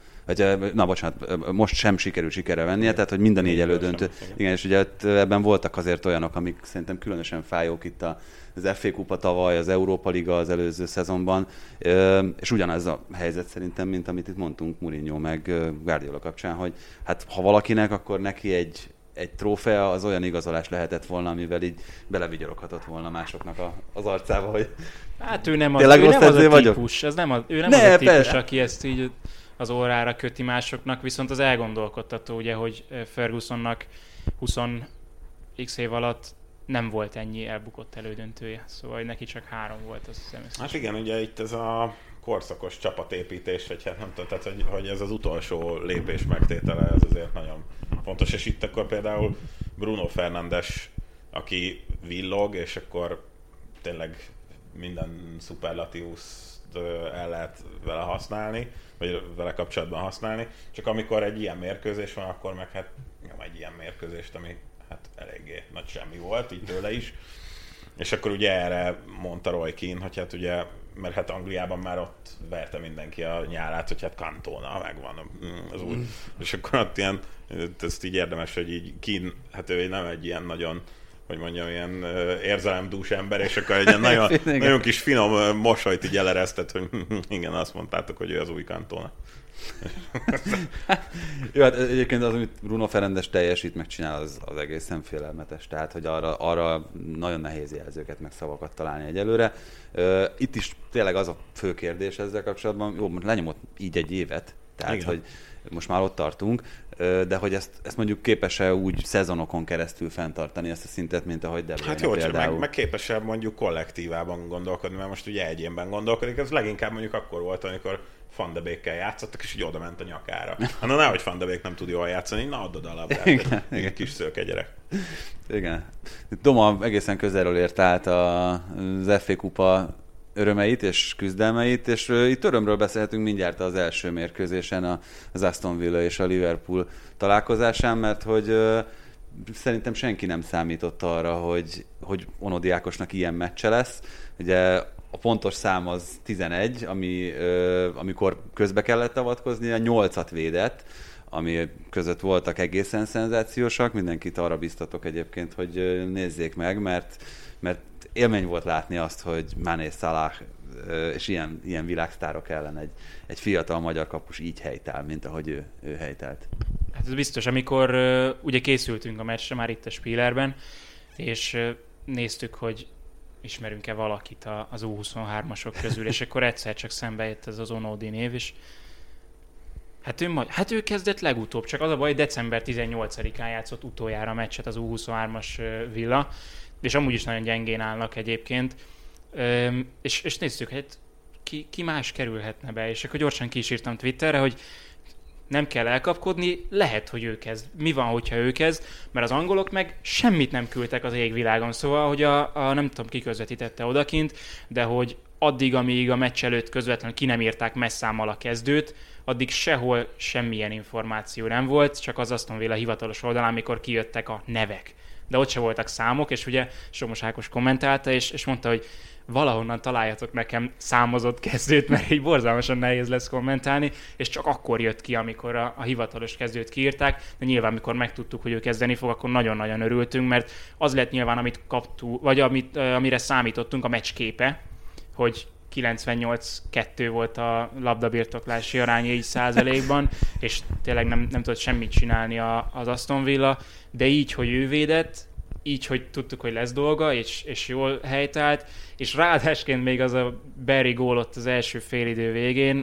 Most sem sikerült sikerrel vennie, tehát hogy minden 4 elődöntő. Igen, és ugye ebben voltak azért olyanok, amik szerintem különösen fájók itt az FA Kupa tavaly, az Európa Liga az előző szezonban, és ugyanez a helyzet szerintem, mint amit itt mondtunk Mourinho meg Guardiola kapcsán, hogy hát ha valakinek, akkor neki egy trófea az olyan igazolás lehetett volna, amivel így belevigyoroghatott volna másoknak az arcába, hogy hát ő nem az a típus, ő nem az a típus, aki ezt így az órára köti másoknak, viszont az elgondolkodtató, ugye, hogy Fergusonnak 20x év alatt nem volt ennyi elbukott elődöntője, szóval neki csak 3 volt, azt hiszem. Hát igen, ugye itt ez a korszakos csapatépítés, vagy hát nem tudom, tehát hogy ez az utolsó lépés megtétele, ez azért nagyon fontos, és itt akkor például Bruno Fernandes, aki villog, és akkor tényleg minden szuperlatívuszt el lehet vele használni, vagy vele kapcsolatban használni, csak amikor egy ilyen mérkőzés van, akkor meg hát nyom egy ilyen mérkőzést, ami hát eléggé nagy semmi volt, így tőle is. És akkor ugye erre mondta Roy Keane, hogy hát ugye mert hát Angliában már ott verte mindenki a nyálát, hogy hát Cantona megvan az új. És akkor ott ilyen, ezt így érdemes, hogy így hát ő nem egy ilyen nagyon, hogy mondjam, ilyen érzelemdús ember, és akkor egy ilyen nagyon, nagyon kis finom mosolyt így eleresztett, hogy igen, azt mondtátok, hogy ő az új Cantona. Jó, hát egyébként az, amit Bruno Fernandes teljesít, megcsinál, az egészen félelmetes. Tehát, hogy arra nagyon nehéz jelzőket, meg szavakat találni egyelőre. Itt is tényleg az a fő kérdés ezzel kapcsolatban, jó, lenyomott így egy évet, tehát, igen, hogy most már ott tartunk, de hogy ezt mondjuk képes-e úgy szezonokon keresztül fenntartani ezt a szintet, mint ahogy De Bruyne hát jó, például. meg képes-e mondjuk kollektívában gondolkodni, mert most ugye egyénben gondolkodik, ez leginkább mondjuk akkor volt, amikor Van de Beekkel játszottak, és így oda ment a nyakára. Na, nehogy Van de Beek nem tud jól játszani, na add oda a labdát, egy kis szőke gyerek. Igen. Doma egészen közelről ért át az FA Kupa örömeit és küzdelmeit, és itt örömről beszélhetünk mindjárt az első mérkőzésen, az Aston Villa és a Liverpool találkozásán, mert hogy szerintem senki nem számított arra, hogy Onodi Ákosnak ilyen meccse lesz. Ugye a pontos szám az 11, amikor közbe kellett avatkozni, a 8-at védett, ami között voltak egészen szenzációsak. Mindenkit arra biztatok egyébként, hogy nézzék meg, mert élmény volt látni azt, hogy Mané, Salah és ilyen világsztárok ellen egy fiatal magyar kapus így helytáll, mint ahogy ő helytált. Hát ez biztos, amikor ugye készültünk a meccsre már itt a Spielerben, és néztük, hogy ismerünk-e valakit az U23-asok közül, és akkor egyszer csak szembe jött ez az Onodi név, és hát ő kezdett legutóbb, csak az a baj, december 18-án játszott utoljára a meccset az U23-as Villa, és amúgy is nagyon gyengén állnak egyébként, és néztük, hogy ki más kerülhetne be, és akkor gyorsan ki is írtam Twitterre, hogy nem kell elkapkodni, lehet, hogy ő kezd. Mi van, hogyha ő kezd? Mert az angolok meg semmit nem küldtek az égvilágon. Szóval, hogy a nem tudom, ki közvetítette odakint, de hogy addig, amíg a meccs előtt közvetlenül ki nem írták messzámmal a kezdőt, addig sehol semmilyen információ nem volt, csak az Aston Villa hivatalos oldalán, amikor kijöttek a nevek. De ott se voltak számok, és ugye Somos Ákos kommentálta, és mondta, hogy valahonnan találjatok nekem számozott kezdőt, mert így borzalmasan nehéz lesz kommentálni, és csak akkor jött ki, amikor a hivatalos kezdőt kiírták, de nyilván, amikor megtudtuk, hogy ő kezdeni fog, akkor nagyon-nagyon örültünk, mert az lett nyilván, amit kaptunk, vagy amire számítottunk, a meccs képe, hogy 98-2 volt a labdabirtoklási aránya így százalékban, és tényleg nem tudott semmit csinálni az Aston Villa, de így, hogy ő védett, így, hogy tudtuk, hogy lesz dolga, és jól helytált, és ráadásként még az a Barry gól ott az első félidő végén,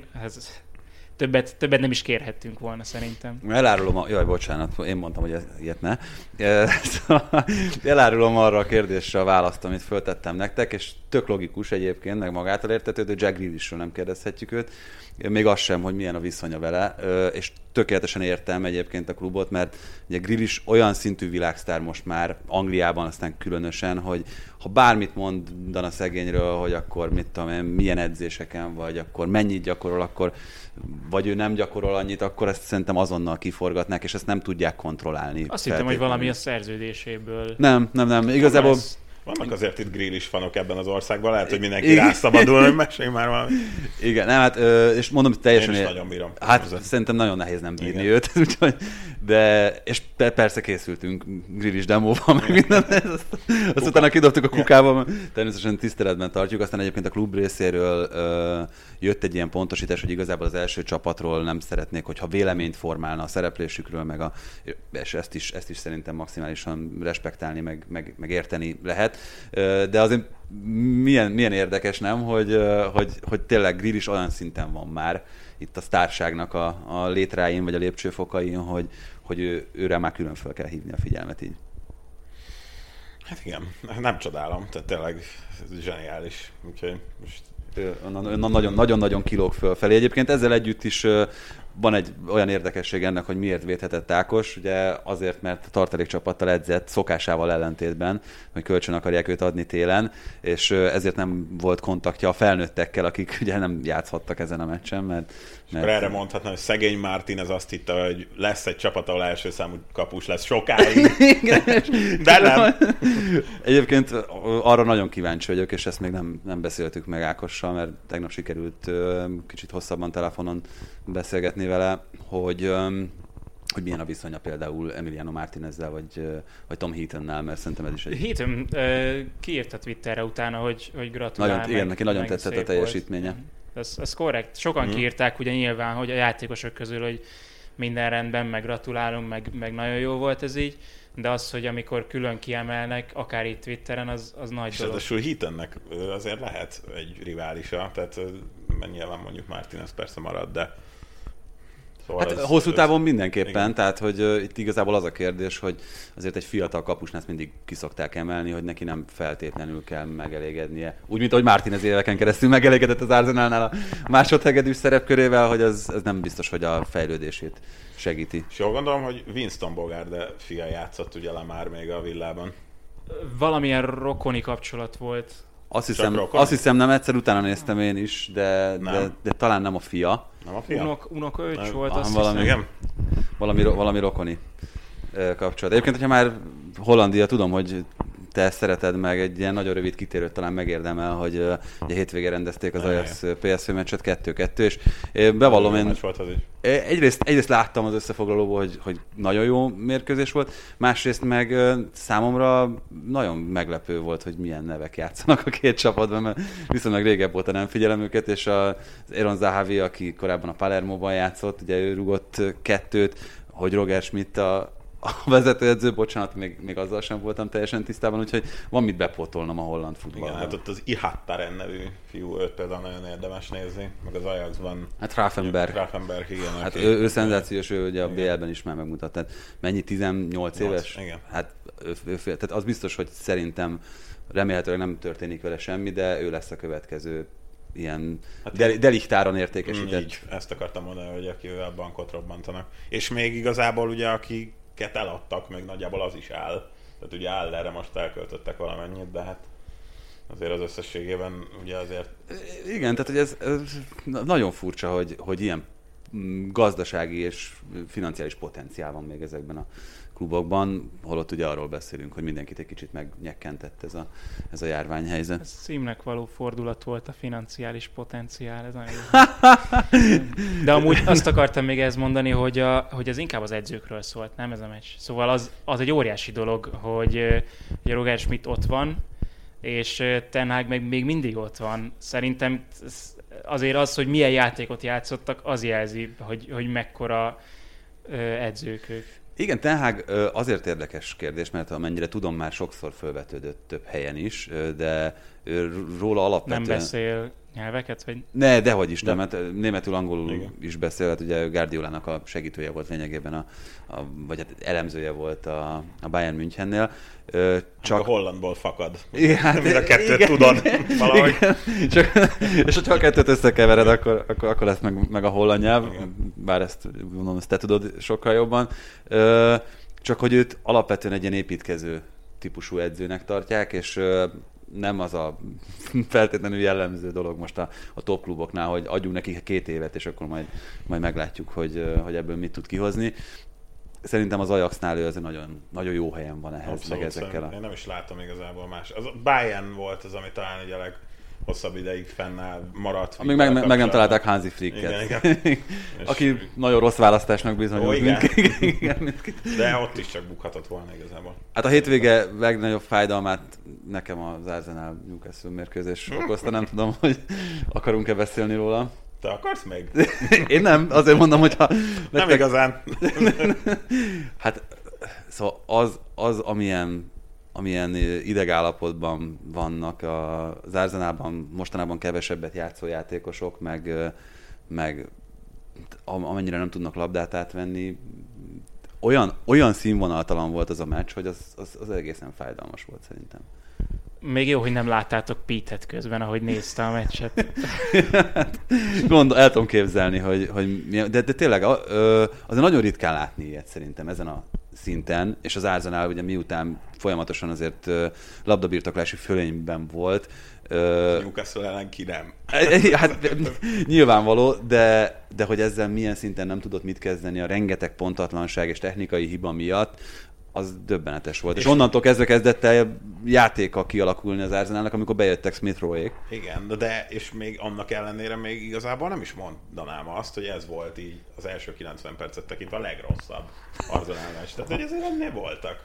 többet nem is kérhettünk volna szerintem. Elárulom, jaj, bocsánat, én mondtam, hogy ilyet ne. Szóval elárulom arra a kérdésre a választ, amit föltettem nektek, és tök logikus egyébként, meg magától értetődő, Jack Grealishről nem kérdezhetjük őt, még az sem, hogy milyen a viszonya vele, és tökéletesen értem egyébként a klubot, mert ugye Grealish olyan szintű világsztár most már Angliában, aztán különösen, hogy ha bármit mondana szegényről, hogy akkor mit tudom én, milyen edzéseken, vagy akkor mennyit gyakorol, akkor vagy ő nem gyakorol annyit, akkor ezt szerintem azonnal kiforgatnák, és ezt nem tudják kontrollálni. Azt hittem, hogy valami a szerződéséből. Nem. Igazából... Vannak azért itt Grealish fanok ebben az országban, lehet, hogy mindenki rászabadul, hogy mesélj már valami. Igen, nem, hát, és mondom, hogy teljesen... Én is nagyon bírom. Hát szerintem nagyon nehéz nem bírni őt, úgyhogy, és persze készültünk Grealish demóval, meg minden, azt utána kidobtuk a kukába, természetesen tiszteletben tartjuk, aztán egyébként a klub részéről jött egy ilyen pontosítás, hogy igazából az első csapatról nem szeretnék, hogyha véleményt formálna a szereplésükről, és ezt is szerintem maximálisan respektálni, meg érteni lehet. De azért milyen érdekes, nem, hogy tényleg Grealish olyan szinten van már itt a sztárságnak a létráin, vagy a lépcsőfokain, hogy őre már külön fel kell hívni a figyelmet így. Hát igen, nem csodálom, tehát tényleg zseniális. Úgyhogy most nagyon-nagyon kilóg fölfelé. Egyébként ezzel együtt is van egy olyan érdekesség ennek, hogy miért védhetett Ákos. Ugye azért, mert a tartalékcsapattal edzett szokásával ellentétben, hogy kölcsön akarják őt adni télen, és ezért nem volt kontaktja a felnőttekkel, akik ugye nem játszhattak ezen a meccsen, mert Mert erre mondhatnám, hogy szegény Martínez azt hitte, hogy lesz egy csapat, ahol első számú kapus lesz sokáig. De nem. Egyébként arra nagyon kíváncsi vagyok, és ezt még nem beszéltük meg Ákossal, mert tegnap sikerült kicsit hosszabban telefonon beszélgetni vele, hogy milyen a viszonya például Emiliano Martinezzel, vagy Tom Heatonnál, mert szerintem ez is egy... Heaton kiírta Twitterre utána, hogy gratulál. Igen, neki nagyon tetszett a teljesítménye. Ez korrekt. Sokan kiírták ugye nyilván, hogy a játékosok közül, hogy minden rendben, meg gratulálunk, meg nagyon jó volt ez így, de az, hogy amikor külön kiemelnek, akár itt Twitteren, az nagy és dolog. És ráadásul Heatonnek azért lehet egy riválisa, tehát nyilván mondjuk Martinez persze marad, de... Szóval hát hosszú távon mindenképpen, igen. Tehát hogy itt igazából az a kérdés, hogy azért egy fiatal kapusnál ezt mindig kiszokták emelni, hogy neki nem feltétlenül kell megelégednie. Úgy, mint ahogy Martinez éveken keresztül megelégedett az Arsenalnál a másodhegedűs szerepkörével, hogy ez nem biztos, hogy a fejlődését segíti. És jól gondolom, hogy Winston Bogarde fia játszott ugye már még a Villában. Valamilyen rokoni kapcsolat volt. Azt hiszem nem, egyszer utána néztem én is, de talán nem a fia. Nem a fia? Unokaöcs volt, azt hiszem. Valami rokoni kapcsolat. Egyébként, hogyha már Hollandia, tudom, hogy te szereted meg, egy ilyen nagyon rövid kitérőt talán megérdemel, hogy ugye hétvégén rendezték az Ajax PSV meccset 2-2, és bevallom én... Egyrészt láttam az összefoglalóból, hogy nagyon jó mérkőzés volt, másrészt meg számomra nagyon meglepő volt, hogy milyen nevek játszanak a két csapatban, mert viszonylag régebb óta nem figyelem őket, és az Aaron Zahavi, aki korábban a Palermoban játszott, ugye ő rugott 2, hogy Roger Schmidt a vezetőedző, bocsánat, még azzal sem voltam teljesen tisztában, úgyhogy van mit bepótolnom a holland futballban. Igen, hát ott az Ihattaren nevű fiú, őt például nagyon érdemes nézni, meg az Ajaxban. Hát Grafenberg, igen. Hát ő szenzációs, ő ugye a BL-ben is már megmutatta. Tehát mennyi, 18 éves? Igen. Hát tehát az biztos, hogy szerintem remélhetőleg nem történik vele semmi, de ő lesz a következő ilyen deliktáron értékesített. Így, ezt akartam mondani, hogy akivel bankot robbantanak. És még igazából ugye, akiket eladtak, még nagyjából az is áll. Tehát ugye áll erre most elköltöttek valamennyit, de hát azért az összességében ugye azért... Igen, tehát hogy ez nagyon furcsa, hogy ilyen gazdasági és financiális potenciál van még ezekben a klubokban, holott ugye arról beszélünk, hogy mindenkit egy kicsit megnyekkentett ez a járványhelyzet. Ez címnek való fordulat volt a financiális potenciál, ez nagyon jó. De amúgy azt akartam még ezt mondani, hogy ez inkább az edzőkről szólt, nem ez a meccs. Szóval az egy óriási dolog, hogy Roger Schmidt ott van, és Ten Hag meg még mindig ott van. Szerintem azért az, hogy milyen játékot játszottak, az jelzi, hogy mekkora edzők ők. Igen, Ten Hag azért érdekes kérdés, mert amennyire tudom, már sokszor felvetődött több helyen is, de róla alapvetően... Nem beszél nyelveket? Vagy... Ne, dehogy is, nem, mert németül, angolul igen. Is beszél, hát ugye Guardiolának a segítője volt lényegében, vagy hát elemzője volt a Bayern Münchennél. Csak a hollandból fakad. Hát, mind a kettőt tudod valahogy. És hogyha a kettőt összekevered, akkor lesz meg a holland nyelv, igen. Bár ezt mondom, ezt te tudod sokkal jobban. Csak hogy őt alapvetően egy ilyen építkező típusú edzőnek tartják, és nem az a feltétlenül jellemző dolog most a top kluboknál, hogy adjunk neki 2 évet, és akkor majd meglátjuk, hogy ebből mit tud kihozni. Szerintem az Ajaxnál ő azért nagyon, nagyon jó helyen van ehhez, abszolút, meg ezekkel én nem is látom igazából más. Az Bayern volt az, ami talán ugye hosszabb ideig fennáll maradt. Amíg meg nem találták Hansi Flicket. Igen. Aki nagyon rossz választásnak bizonyult mindkét. De ott is csak bukhatott volna igazából. Hát a hétvége legnagyobb fájdalmát nekem az Arsenal Newcastle mérkőzés okozta. Nem tudom, hogy akarunk-e beszélni róla. Te akarsz még? Én nem, azért mondom, hogyha... Nem igazán. Hát, szóval az amilyen idegállapotban vannak az Arsenalban mostanában kevesebbet játszó játékosok, meg amennyire nem tudnak labdát átvenni, olyan színvonaltalan volt az a meccs, hogy az egészen fájdalmas volt szerintem. Még jó, hogy nem láttátok Pete-et közben, ahogy nézte a meccset. El tudom képzelni, hogy de tényleg azért nagyon ritkán látni ilyet szerintem ezen a szinten, és az Arsenal ugye miután folyamatosan azért labdabirtoklási fölényben volt. Newcastle ellen ki nem. Hát nyilvánvaló, de hogy ezzel milyen szinten nem tudott mit kezdeni a rengeteg pontatlanság és technikai hiba miatt, az döbbenetes volt. És onnantól kezdve kezdett el játéka kialakulni az Arsenalnak, amikor bejöttek Smith Rowe-ék. Igen, de és még annak ellenére még igazából nem is mondanám azt, hogy ez volt így az első 90 percet tekintve a legrosszabb Arsenal-es. Tehát, hogy ezért ennél voltak.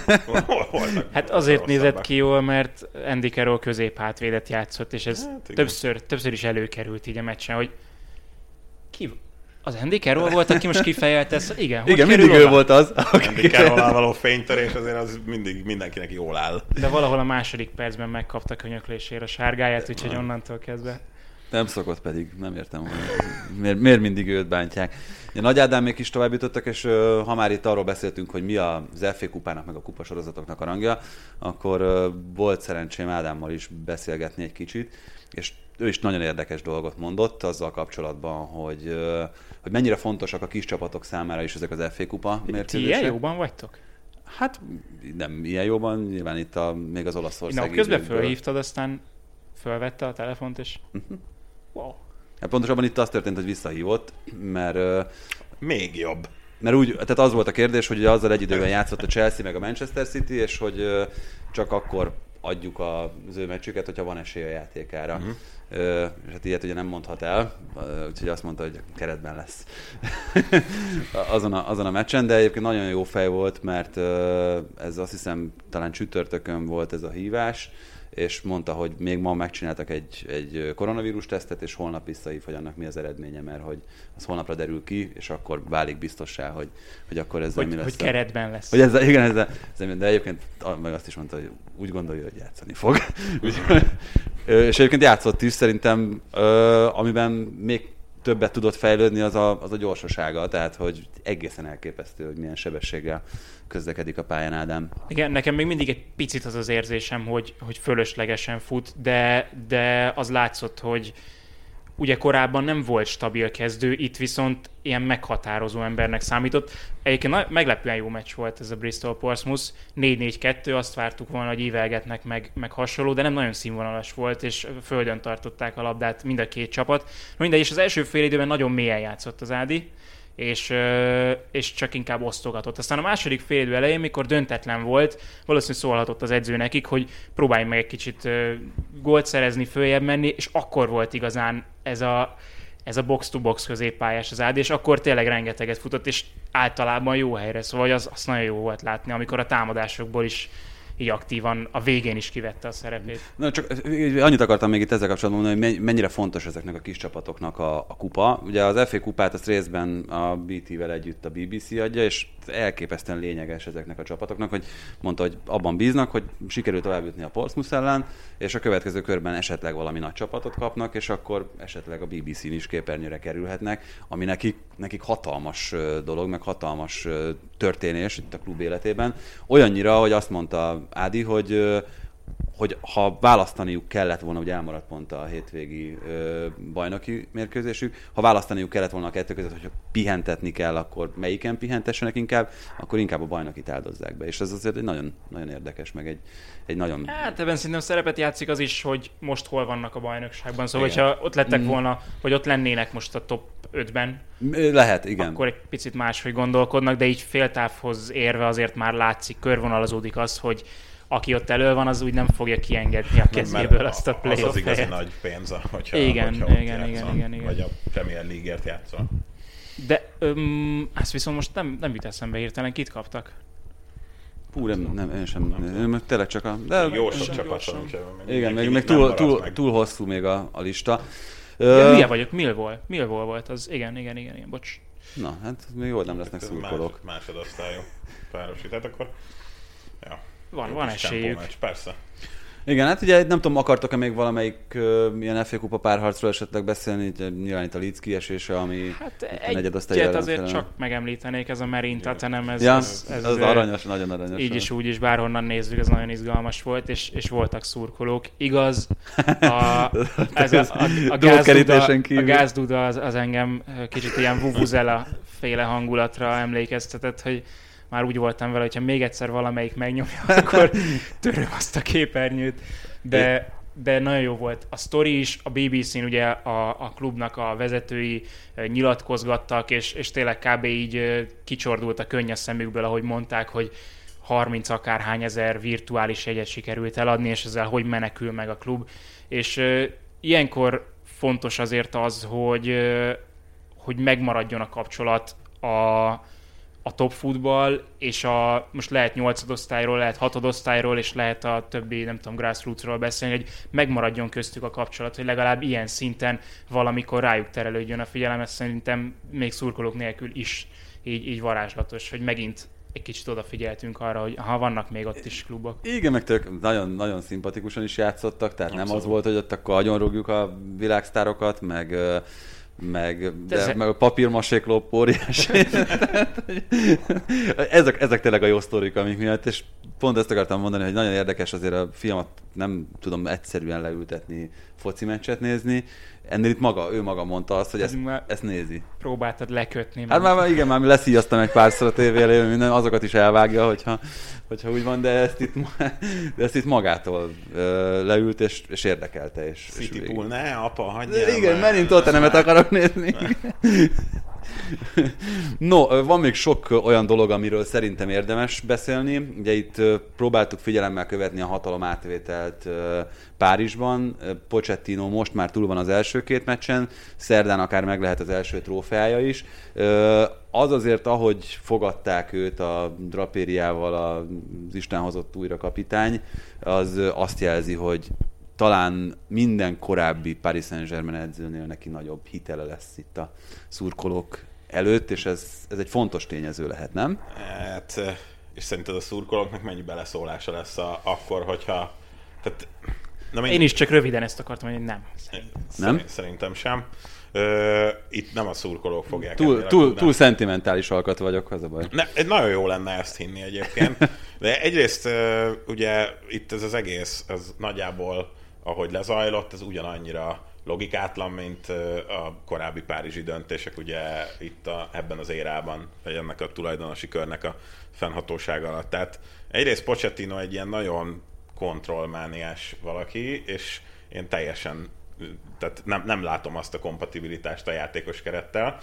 Hát azért nézett ki jól, mert Andy Carroll középhátvédet játszott, és ez többször is előkerült így a meccsen, hogy ki... Az Andy Carroll volt, aki most kifejelte ezt? Igen, mindig ő volt az. Andy Carroll-nál való fénytörés azért az mindig mindenkinek jól áll. De valahol a második percben megkapta könyöklésére a sárgáját, úgyhogy onnantól kezdve. Nem szokott pedig, nem értem, hogy miért mindig őt bántják. Nagy Ádámék is tovább jutottak, és ha már itt arról beszéltünk, hogy mi az FA kupának, meg a kupasorozatoknak a rangja, akkor volt szerencsém Ádámmal is beszélgetni egy kicsit, és ő is nagyon érdekes dolgot mondott azzal kapcsolatban, hogy mennyire fontosak a kis csapatok számára is ezek az FA kupa mérkőzések. Ti ilyen jóban vagytok? Hát nem ilyen jóban, nyilván itt még az Olaszországi közben fölhívtad, aztán fölvette a telefont, és wow. Hát pontosabban itt az történt, hogy visszahívott, mert... Még jobb. Mert úgy, tehát az volt a kérdés, hogy azzal egy időben játszott a Chelsea meg a Manchester City, és hogy csak akkor adjuk az ő meccsüket, hogyha van esély a játékára. És hát ilyet ugye nem mondhat el, úgyhogy azt mondta, hogy keretben lesz azon a meccsen, de egyébként nagyon jó fej volt, mert ez azt hiszem talán csütörtökön volt ez a hívás, és mondta, hogy még ma megcsináltak egy koronavírus tesztet, és holnap visszahív, hogy annak mi az eredménye, mert hogy az holnapra derül ki, és akkor válik biztossá, hogy akkor ezzel mi lesz. Hogy keretben lesz. Hogy ezzel, de egyébként meg azt is mondta, hogy úgy gondolja, hogy játszani fog. És egyébként játszott is, szerintem, amiben még többet tudott fejlődni, az a gyorsasága, tehát hogy egészen elképesztő, hogy milyen sebességgel közlekedik a pályán Ádám. Igen, nekem még mindig egy picit az az érzésem, hogy fölöslegesen fut, de az látszott, hogy ugye korábban nem volt stabil kezdő, itt viszont ilyen meghatározó embernek számított. Egyébként meglepően jó meccs volt ez a Bristol Portsmouth, 4-4-2, azt vártuk volna, hogy ívelgetnek meg hasonló, de nem nagyon színvonalas volt, és földön tartották a labdát mind a két csapat. Mindegy, és az első fél időben nagyon mélyen játszott az Ádi, és csak inkább osztogatott. Aztán a második fél idő elején, mikor döntetlen volt, valószínűleg szólhatott az edző nekik, hogy próbáljunk meg egy kicsit gólt szerezni, följebb menni, és akkor volt igazán ez a box-to-box középpályás az Ádi, és akkor tényleg rengeteget futott, és általában jó helyre, szóval azt nagyon jó volt látni, amikor a támadásokból is így aktívan a végén is kivette a szerepét. Na, csak annyit akartam még itt ezzel kapcsolatban mondani, hogy mennyire fontos ezeknek a kis csapatoknak a kupa. Ugye az FA kupát azt részben a BT-vel együtt a BBC adja, és elképesztően lényeges ezeknek a csapatoknak, hogy mondta, hogy abban bíznak, hogy sikerül továbbjutni a Portsmouth ellen, és a következő körben esetleg valami nagy csapatot kapnak, és akkor esetleg a BBC-n is képernyőre kerülhetnek, ami nekik hatalmas dolog, meg hatalmas történés itt a klub életében. Olyannyira, hogy azt mondta Ádi, hogy ha választaniuk kellett volna, ugye elmaradt pont a hétvégi bajnoki mérkőzésük, ha választaniuk kellett volna a kettő között, hogy pihentetni kell, akkor melyiken pihentessenek inkább, akkor inkább a bajnokit áldozzák be. És ez azért egy nagyon, nagyon érdekes, meg egy nagyon... Hát ebben szerintem szerepet játszik az is, hogy most hol vannak a bajnokságban. Szóval, hogyha ott lettek volna, vagy ott lennének most a top 5-ben, lehet, igen. Akkor egy picit máshogy gondolkodnak, de így féltávhoz érve azért már látszik, körvonalazódik az, hogy aki ott elő van, az úgy nem fogja kiengedni a kezéből azt a playoff helyet. Az igazi nagy pénz, hogyha igen. Vagy a Premier League-ért játszol. De azt viszont most nem jut eszembe hirtelen, kit kaptak? Én sem. Tényleg csak a... De jó sok csapat van. Igen, még túl hosszú még a lista. Hülye vagyok, Millwall volt az. Igen, bocs. Na, hát még jól nem lesznek szurkolók. Másodosztályú párosítás, akkor... Ja. Van esélyük. Persze. Igen, hát ugye nem tudom, akartok-e még valamelyik ilyen FA kupa párharcról esetleg beszélni, nyilván itt a Leeds kiesése, ami egyet azért csak megemlítenék, ez a Marine Tottenham, ez az aranyos, nagyon aranyos. Így is úgy is, bárhonnan nézzük, ez nagyon izgalmas volt, és voltak szurkolók. Igaz, a gázduda az engem kicsit ilyen vuvuzela féle hangulatra emlékeztetett, hogy már úgy voltam vele, hogyha még egyszer valamelyik megnyomja, akkor töröm azt a képernyőt. De nagyon jó volt. A sztori is, a BBC-n ugye a klubnak a vezetői nyilatkozgattak, és tényleg kb. Így kicsordult a könny a szemükből, ahogy mondták, hogy 30 akárhány ezer virtuális jegyet sikerült eladni, és ezzel hogy menekül meg a klub. És ilyenkor fontos azért az, hogy megmaradjon a kapcsolat a top futball, és most lehet 8. osztályról, lehet 6. osztályról, és lehet a többi, nem tudom, grassrootsról beszélni, hogy megmaradjon köztük a kapcsolat, hogy legalább ilyen szinten valamikor rájuk terelődjön a figyelem, ez szerintem még szurkolók nélkül is így varázslatos, hogy megint egy kicsit odafigyeltünk arra, hogy vannak még ott is klubok. Igen, meg nagyon, nagyon szimpatikusan is játszottak, tehát abszolút. Nem az volt, hogy ott akkor agyonrúgjuk a világsztárokat, meg a papírmaséklop óriási. ezek tényleg a jó sztorik, amik miatt, és pont ezt akartam mondani, hogy nagyon érdekes azért a fiamat nem tudom egyszerűen leültetni foci meccset nézni. Ennél itt ő maga mondta azt, hogy ezt nézi. Próbáltad lekötni. Hát már leszíjaztam egy párszor a tévé elé, minden azokat is elvágja, hogyha úgy van, de ezt itt magától leült, és érdekelte. City Pool, ne, apa, hagyjál. Igen, menjünk Tottenhamet akarok nézni. No, van még sok olyan dolog, amiről szerintem érdemes beszélni. Ugye itt próbáltuk figyelemmel követni a hatalom átvételt Párizsban. Pochettino most már túl van az első 2 meccsen, szerdán akár meg lehet az első trófeája is. Az azért, ahogy fogadták őt a drapériával az Isten hozott újra kapitány, az azt jelzi, hogy talán minden korábbi Paris Saint-Germain edzőnél neki nagyobb hitele lesz itt a szurkolók előtt, és ez egy fontos tényező lehet, nem? Hát, és szerinted a szurkolóknak mennyi beleszólása lesz akkor, hogyha... Tehát, én is csak röviden ezt akartam, hogy nem. Szerintem sem. Itt nem a szurkolók fogják túl szentimentális alkat vagyok, az a baj. Nagyon jó lenne ezt hinni egyébként. De egyrészt ugye itt ez az egész, ez nagyjából ahogy lezajlott, ez ugyanannyira logikátlan, mint a korábbi párizsi döntések ugye itt ebben az érában, vagy ennek a tulajdonosi körnek a fennhatósága alatt. Tehát egyrészt Pochettino egy ilyen nagyon kontrollmániás valaki, és én teljesen, tehát nem látom azt a kompatibilitást a játékos kerettel.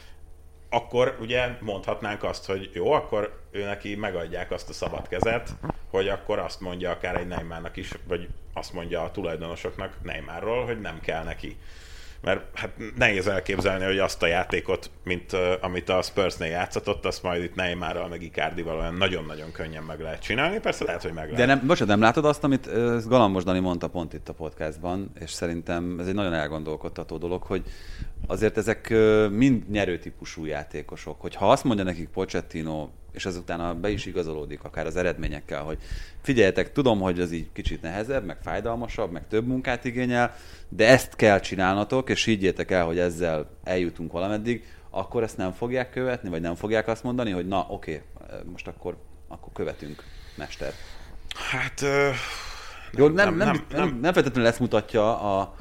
Akkor ugye mondhatnánk azt, hogy jó, akkor ő neki megadják azt a szabad kezet, hogy akkor azt mondja akár egy Neymarnak is, vagy azt mondja a tulajdonosoknak Neymarról, hogy nem kell neki. Mert hát nehéz elképzelni, hogy azt a játékot, mint amit a Spursnél játszott, azt majd itt Neymarral, meg Icardival olyan nagyon-nagyon könnyen meg lehet csinálni. Persze lehet, hogy meg lehet. De nem látod azt, amit Galambos Dani mondta pont itt a podcastban, és szerintem ez egy nagyon elgondolkodtató dolog, hogy azért ezek mind nyerőtípusú játékosok. Hogyha azt mondja nekik Pochettino, és azután be is igazolódik akár az eredményekkel, hogy figyeljetek, tudom, hogy ez így kicsit nehezebb, meg fájdalmasabb, meg több munkát igényel, de ezt kell csinálnatok, és higgyétek el, hogy ezzel eljutunk valameddig, akkor ezt nem fogják követni, vagy nem fogják azt mondani, hogy na, oké, most akkor követünk, mester. Hát... Jó, nem feltétlenül ezt mutatja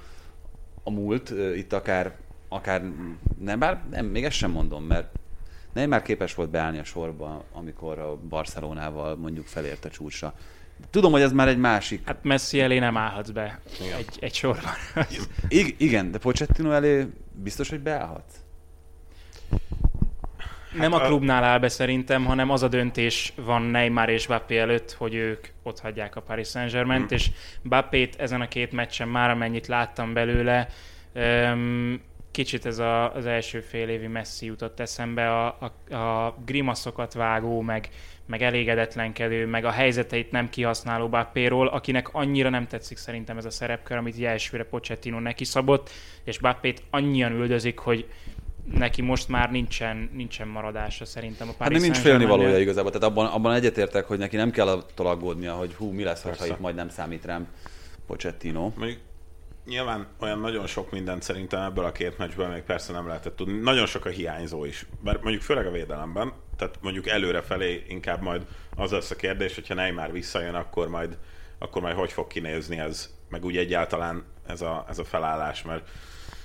a múlt, itt akár nem, bár nem, még ezt sem mondom, mert Neymar képes volt beállni a sorba, amikor a Barcelonával mondjuk felért a csúcsra. Tudom, hogy ez már egy másik... Hát Messi elé nem állhatsz be egy sorban. Igen, de Pochettino elé biztos, hogy beállhatsz? Nem a klubnál áll be szerintem, hanem az a döntés van Neymar és Mbappé előtt, hogy ők ott hagyják a Paris Saint-Germaint, és Mbappét ezen a 2 meccsen már amennyit láttam belőle, kicsit ez az első fél évi Messi jutott eszembe, a grimaszokat vágó, meg elégedetlenkedő, meg a helyzeteit nem kihasználó Mbappéról, akinek annyira nem tetszik szerintem ez a szerepkör, amit így elsőre Pochettino neki szabott, és Mbappét annyian üldözik, hogy neki most már nincsen maradása szerintem a Paris Saint-Germain. Hát nincs félnivalója igazából, tehát abban egyetértek, hogy neki nem kell attól aggódnia, hogy mi lesz, ha itt majd nem számít rám Pochettino. Nyilván olyan nagyon sok mindent szerintem ebből a 2 meccsből még persze nem lehetett tudni. Nagyon sok a hiányzó is. Bár mondjuk főleg a védelemben, tehát mondjuk előrefelé inkább majd az lesz a kérdés, hogyha Neymar visszajön, akkor majd hogy fog kinézni ez, meg úgy egyáltalán ez a felállás, mert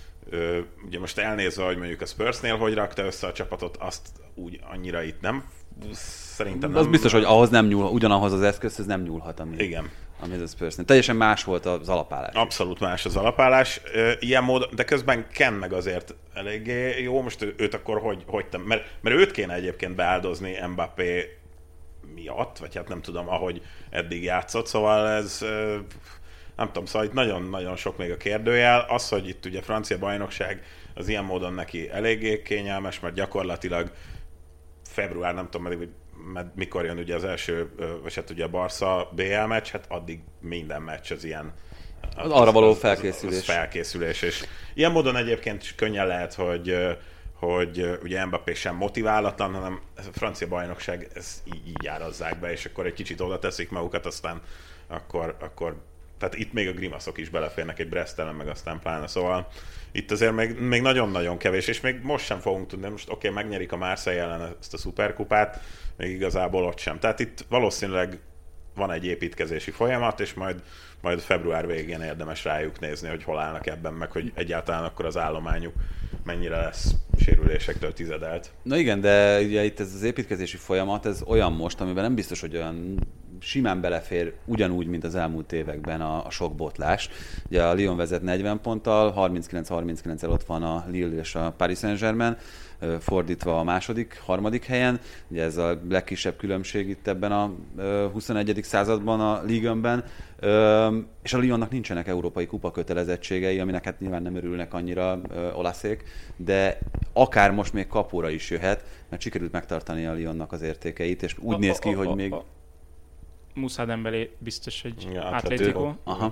ugye most elnézve, hogy mondjuk a Spursnél hogy rakta össze a csapatot, azt úgy annyira itt nem szerintem nem. Az biztos, hogy ahhoz nem nyúl, ugyanahoz az eszközhöz nem nyúlhat, ami az Spurs. Teljesen más volt az alapállás. Abszolút más az alapállás. Ilyen módon, de közben Ken meg azért eléggé jó. Most őt akkor hogy mert őt kéne egyébként beáldozni Mbappé miatt, vagy hát nem tudom, ahogy eddig játszott, szóval ez nem tudom, szóval itt nagyon-nagyon sok még a kérdőjel. Az, hogy itt ugye francia bajnokság az ilyen módon neki eléggé kényelmes, mert gyakorlatilag február, nem tudom, mikor jön ugye az első, vagy hát ugye a Barca BL meccs, hát addig minden meccs az ilyen az arra való felkészülés. Az felkészülés, és ilyen módon egyébként könnyen lehet, hogy ugye Mbappé sem motiválatlan, hanem ez a francia bajnokság, ezt így árazzák be, és akkor egy kicsit oda teszik magukat, aztán akkor tehát itt még a grimaszok is beleférnek egy Brest ellen, meg aztán pláne, szóval itt azért még nagyon-nagyon kevés, és még most sem fogunk tudni, most oké, megnyerik a Marseille ellen ezt a szuperkupát, még igazából ott sem. Tehát itt valószínűleg van egy építkezési folyamat, és majd február végén érdemes rájuk nézni, hogy hol állnak ebben, meg hogy egyáltalán akkor az állományuk mennyire lesz sérülésektől tizedelt. Na igen, de ugye itt ez az építkezési folyamat, ez olyan most, amiben nem biztos, hogy olyan simán belefér ugyanúgy, mint az elmúlt években a sok botlás. Ugye a Lyon vezet 40 ponttal, 39-39-el ott van a Lille és a Paris Saint-Germain, fordítva a harmadik helyen. Ugye ez a legkisebb különbség itt ebben a 21. században a Ligue 1-ben. És a Lyonnak nincsenek európai kupa kötelezettségei, aminek hát nyilván nem örülnek annyira olaszék, de akár most még kapóra is jöhet, mert sikerült megtartani a Lyonnak az értékeit, és úgy néz ki, hogy még... Moussa Dembélé biztos, hogy Atlético. Aha.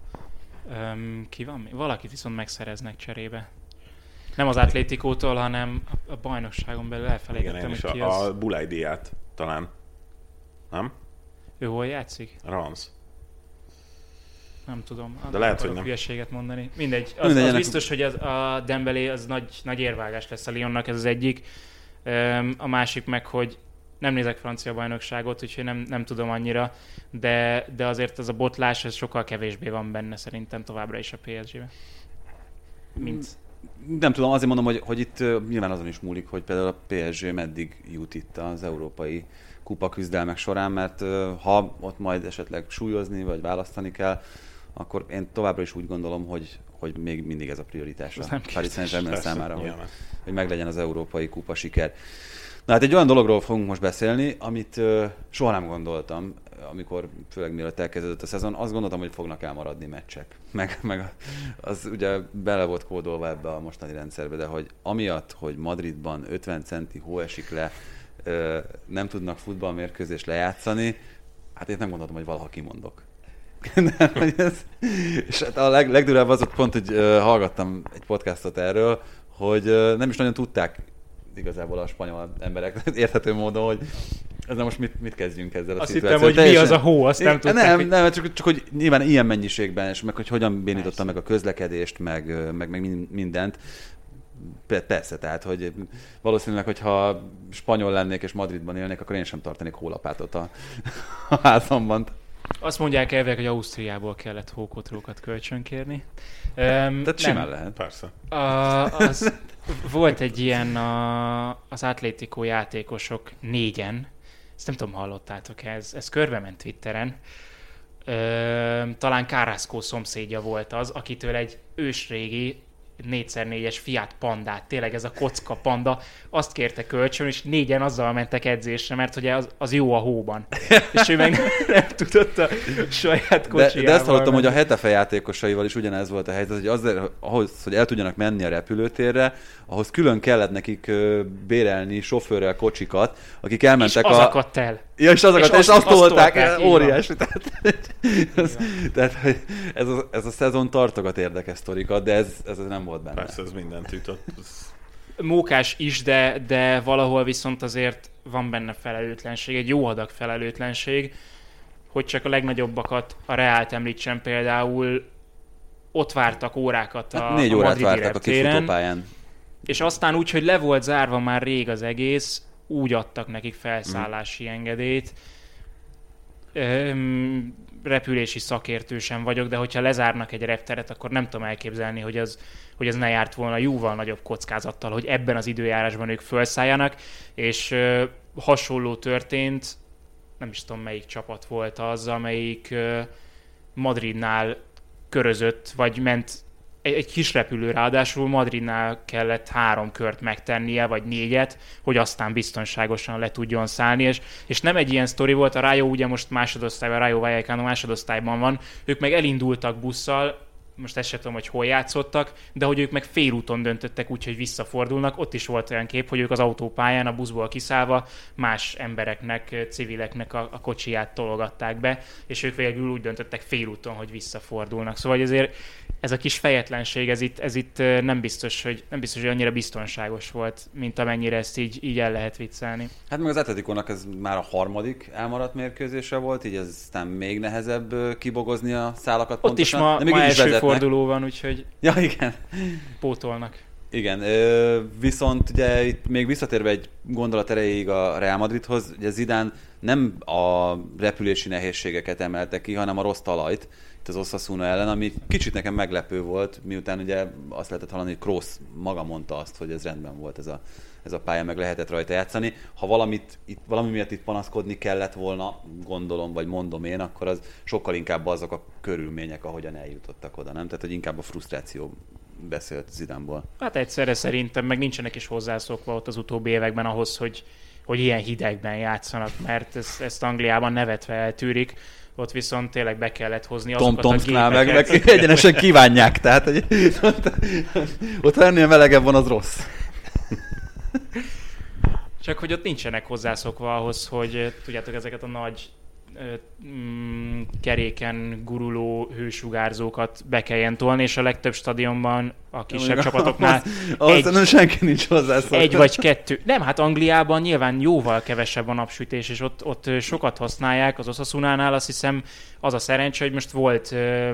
Ki van? Valakit viszont megszereznek cserébe. Nem az Atlétikótól, hanem a bajnokságon belül elfelejtettem, hogy ki az. A Bulay Diát talán. Nem? Ő hol játszik? Rans. Nem tudom. De lehet, hogy nem. Hülyeséget mondani. Mindegy. Az biztos, hogy a Dembélé az nagy érvágás lesz a Lyonnak, ez az egyik. A másik meg, hogy nem nézek francia bajnokságot, úgyhogy nem tudom annyira, de azért ez a botlás, ez sokkal kevésbé van benne szerintem továbbra is a PSG-ben. Nem tudom, azért mondom, hogy itt nyilván azon is múlik, hogy például a PSG meddig jut itt az európai kupa küzdelmek során, mert ha ott majd esetleg súlyozni, vagy választani kell, akkor én továbbra is úgy gondolom, hogy még mindig ez a prioritás a Paris Saint-Germain számára, hogy meglegyen az európai kupa siker. Na hát egy olyan dologról fogunk most beszélni, amit soha nem gondoltam, amikor főleg mielőtt elkezdődött a szezon, azt gondoltam, hogy fognak elmaradni meccsek. Meg az ugye bele volt kódolva ebbe a mostani rendszerbe, de hogy amiatt, hogy Madridban 50 centi hó esik le, nem tudnak futballmérkőzést lejátszani, hát én nem gondoltam, hogy valaha kimondok. És hát a legdurvább az ott pont, hogy hallgattam egy podcastot erről, hogy nem is nagyon tudták igazából a spanyol emberek érthető módon, hogy ezzel most mit kezdjünk ezzel a szituációval. Azt hittem, hogy mi az a hó, azt nem tudták. Nem, csak hogy nyilván ilyen mennyiségben, és meg hogy hogyan bénította meg a közlekedést, meg mindent. Persze, tehát, hogy valószínűleg, hogyha spanyol lennék és Madridban élnék, akkor én sem tartanék hólapátot a házamban. Azt mondják elvileg, hogy Ausztriából kellett hókotrókat kölcsönkérni. Tehát simán lehet. Persze. Volt egy ilyen az Atlético játékosok 4-en, ezt nem tudom, hallottátok-e, ez körbe ment Twitteren. Talán Carrasco szomszédja volt az, akitől egy ősrégi 4x4-es Fiat Pandát, tényleg ez a kocka panda, azt kérte kölcsön, és 4-en azzal mentek edzésre, mert ugye az jó a hóban. És ő meg nem tudott a saját kocsijával. De ezt hallottam, hogy a Hetafe játékosaival is ugyanez volt a helyzet, hogy azért, ahhoz, hogy el tudjanak menni a repülőtérre, ahhoz külön kellett nekik bérelni sofőrrel kocsikat, akik elmentek és az akadt el. Ja, és azt tolták, óriási. Tehát ez a szezon tartogat érdekes sztorikat, de ez nem volt benne. Persze, ez mindent ütött. Mókás is, de valahol viszont azért van benne felelőtlenség, egy jó adag felelőtlenség, hogy csak a legnagyobbakat, a Reált említsen például, ott vártak órákat a 4 órát vártak reptéren, a kifutópályán. És aztán úgy, hogy le volt zárva már rég az egész, úgy adtak nekik felszállási engedélyt. repülési szakértő sem vagyok, de hogyha lezárnak egy repteret, akkor nem tudom elképzelni, hogy az ne járt volna jóval nagyobb kockázattal, hogy ebben az időjárásban ők felszálljanak, és hasonló történt, nem is tudom melyik csapat volt az, amelyik Madridnál körözött, vagy ment egy kis repülő, ráadásul Madridnál kellett 3 kört megtennie, vagy 4-et, hogy aztán biztonságosan le tudjon szállni, és nem egy ilyen sztori volt, a Rayo ugye most másodosztályban, Rayo Vallecano másodosztályban van, ők meg elindultak busszal, most ezt sem tudom, hogy hol játszottak, de hogy ők meg félúton döntöttek úgy, hogy visszafordulnak. Ott is volt olyan kép, hogy ők az autópályán, a buszból kiszállva más embereknek, civileknek a kocsiját tologatták be, és ők végül úgy döntöttek félúton, hogy visszafordulnak. Szóval ezért ez a kis fejetlenség, ez itt nem biztos, hogy annyira biztonságos volt, mint amennyire ezt így el lehet viccelni. Hát meg az Atleticónak ez már a 3. elmaradt mérkőzése volt, így ez aztán még nehezebb kibogozni a szálakat. Ott pontosan. Is ma első forduló van, úgyhogy ja, igen. Pótolnak. Igen, viszont ugye itt még visszatérve egy gondolat erejéig a Real Madridhoz, ugye Zidane nem a repülési nehézségeket emelte ki, hanem a rossz talajt itt az Osasuna ellen, ami kicsit nekem meglepő volt, miután ugye azt lehetett hallani, hogy Kroos maga mondta azt, hogy ez rendben volt ez a pálya, meg lehetett rajta játszani. Ha valami miatt itt panaszkodni kellett volna, gondolom, vagy mondom én, akkor az sokkal inkább azok a körülmények, ahogyan eljutottak oda, nem? Tehát, hogy inkább a frusztráció beszélt Zidaneból. Hát egyszerre szerintem meg nincsenek is hozzászokva ott az utóbbi években ahhoz, hogy ilyen hidegben játszanak, mert ezt Angliában nevetve eltűrik. Ott viszont tényleg be kellett hozni azokat a gépeket. Meg egyenesen kívánják, tehát hogy ott ennél melegebb van, az rossz. Csak hogy ott nincsenek hozzászokva ahhoz, hogy tudjátok, ezeket a nagy keréken guruló hősugárzókat be kelljen tolni, és a legtöbb stadionban a kisebb csapatoknál senki nincs hozzászokva. 1 vagy 2. Nem, hát Angliában nyilván jóval kevesebb a napsütés, és ott sokat használják. Az Osasunánál azt hiszem az a szerencse, hogy most volt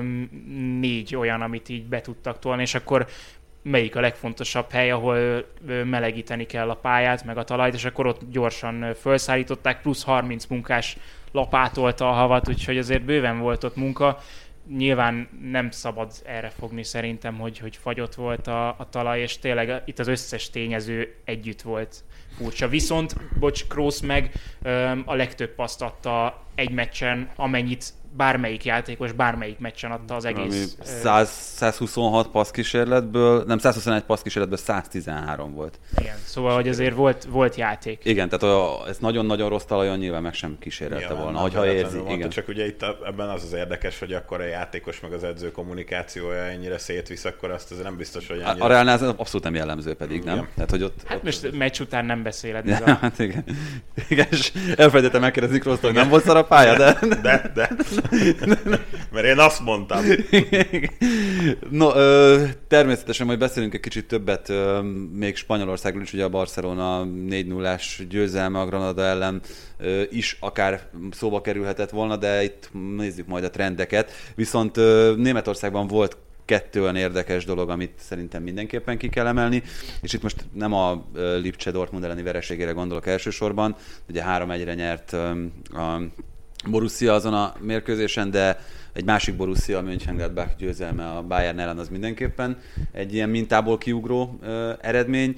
4 olyan, amit így be tudtak tolni, és akkor melyik a legfontosabb hely, ahol melegíteni kell a pályát, meg a talajt, és akkor ott gyorsan felszállították, plusz 30 munkás lapátolta a havat, úgyhogy azért bőven volt ott munka. Nyilván nem szabad erre fogni szerintem, hogy fagyott volt a talaj, és tényleg itt az összes tényező együtt volt furcsa. Viszont, Kroos meg a legtöbb paszt adta egy meccsen, amennyit bármelyik játékos bármelyik meccsen adta az egész. 126 passzkísérletből, nem 121 passzkísérletből 113 volt. Igen, szóval, hogy azért volt játék. Igen, tehát ez nagyon-nagyon rossz talajon nyilván meg sem kísérlelte volna, hogyha érzi. Igen. Csak ugye itt ebben az érdekes, hogy akkor a játékos meg az edző kommunikációja ennyire szétvisz, akkor azt azért nem biztos, hogy ennyire... A Realnál ez abszolút nem jellemző pedig, nem? Tehát, hogy ott most meccs után nem beszéled. Ja, hát igen. Igen, és elfelejtettem megkérdezni Kroost, hogy nem volt szar a pálya, de. Mert én azt mondtam. No, természetesen majd beszélünk egy kicsit többet még Spanyolországról is, ugye a Barcelona 4-0-ás győzelme a Granada ellen is akár szóba kerülhetett volna, de itt nézzük majd a trendeket. Viszont Németországban volt 2 olyan érdekes dolog, amit szerintem mindenképpen ki kell emelni, és itt most nem a Lipcse Dortmund elleni vereségére gondolok elsősorban, ugye 3-1-re nyert a Borussia azon a mérkőzésen, de egy másik Borussia, a Mönchengladbach győzelme a Bayern ellen az mindenképpen egy ilyen mintából kiugró eredmény.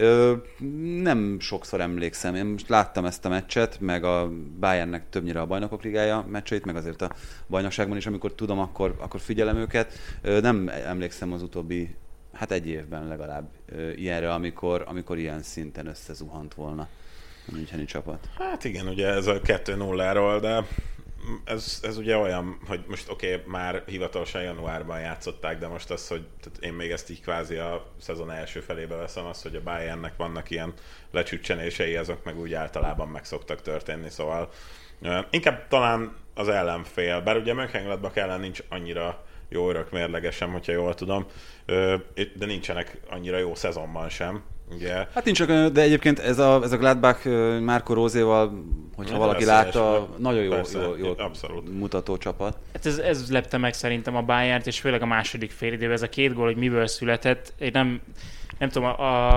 Nem sokszor emlékszem, én most láttam ezt a meccset, meg a Bayernnek többnyire a Bajnokok Ligája meccseit, meg azért a bajnokságban is, amikor tudom, akkor figyelem őket. Nem emlékszem az utóbbi, hát 1 évben legalább ilyenre, amikor ilyen szinten összezuhant volna a müncheni csapat. Hát igen, ugye ez a 2-0-ról, de ez ugye olyan, hogy most már hivatalosan januárban játszották, de most az, hogy én még ezt így kvázi a szezon első felébe veszem, az, hogy a Bayernnek vannak ilyen lecsüccsenései, azok meg úgy általában meg szoktak történni, szóval inkább talán az ellenfél, bár ugye Mönchengladbach ellen nincs annyira jó örökmérlegesem, hogyha jól tudom, de nincsenek annyira jó szezonban sem. Ugye? Hát nincs, de egyébként ez a Gladbach Marco Roséval, hogyha valaki látta, nagyon jó mutató csapat. Hát ez lepte meg szerintem a Bayernt, és főleg a második félidőben ez a 2 gól, hogy miből született. Én nem tudom, a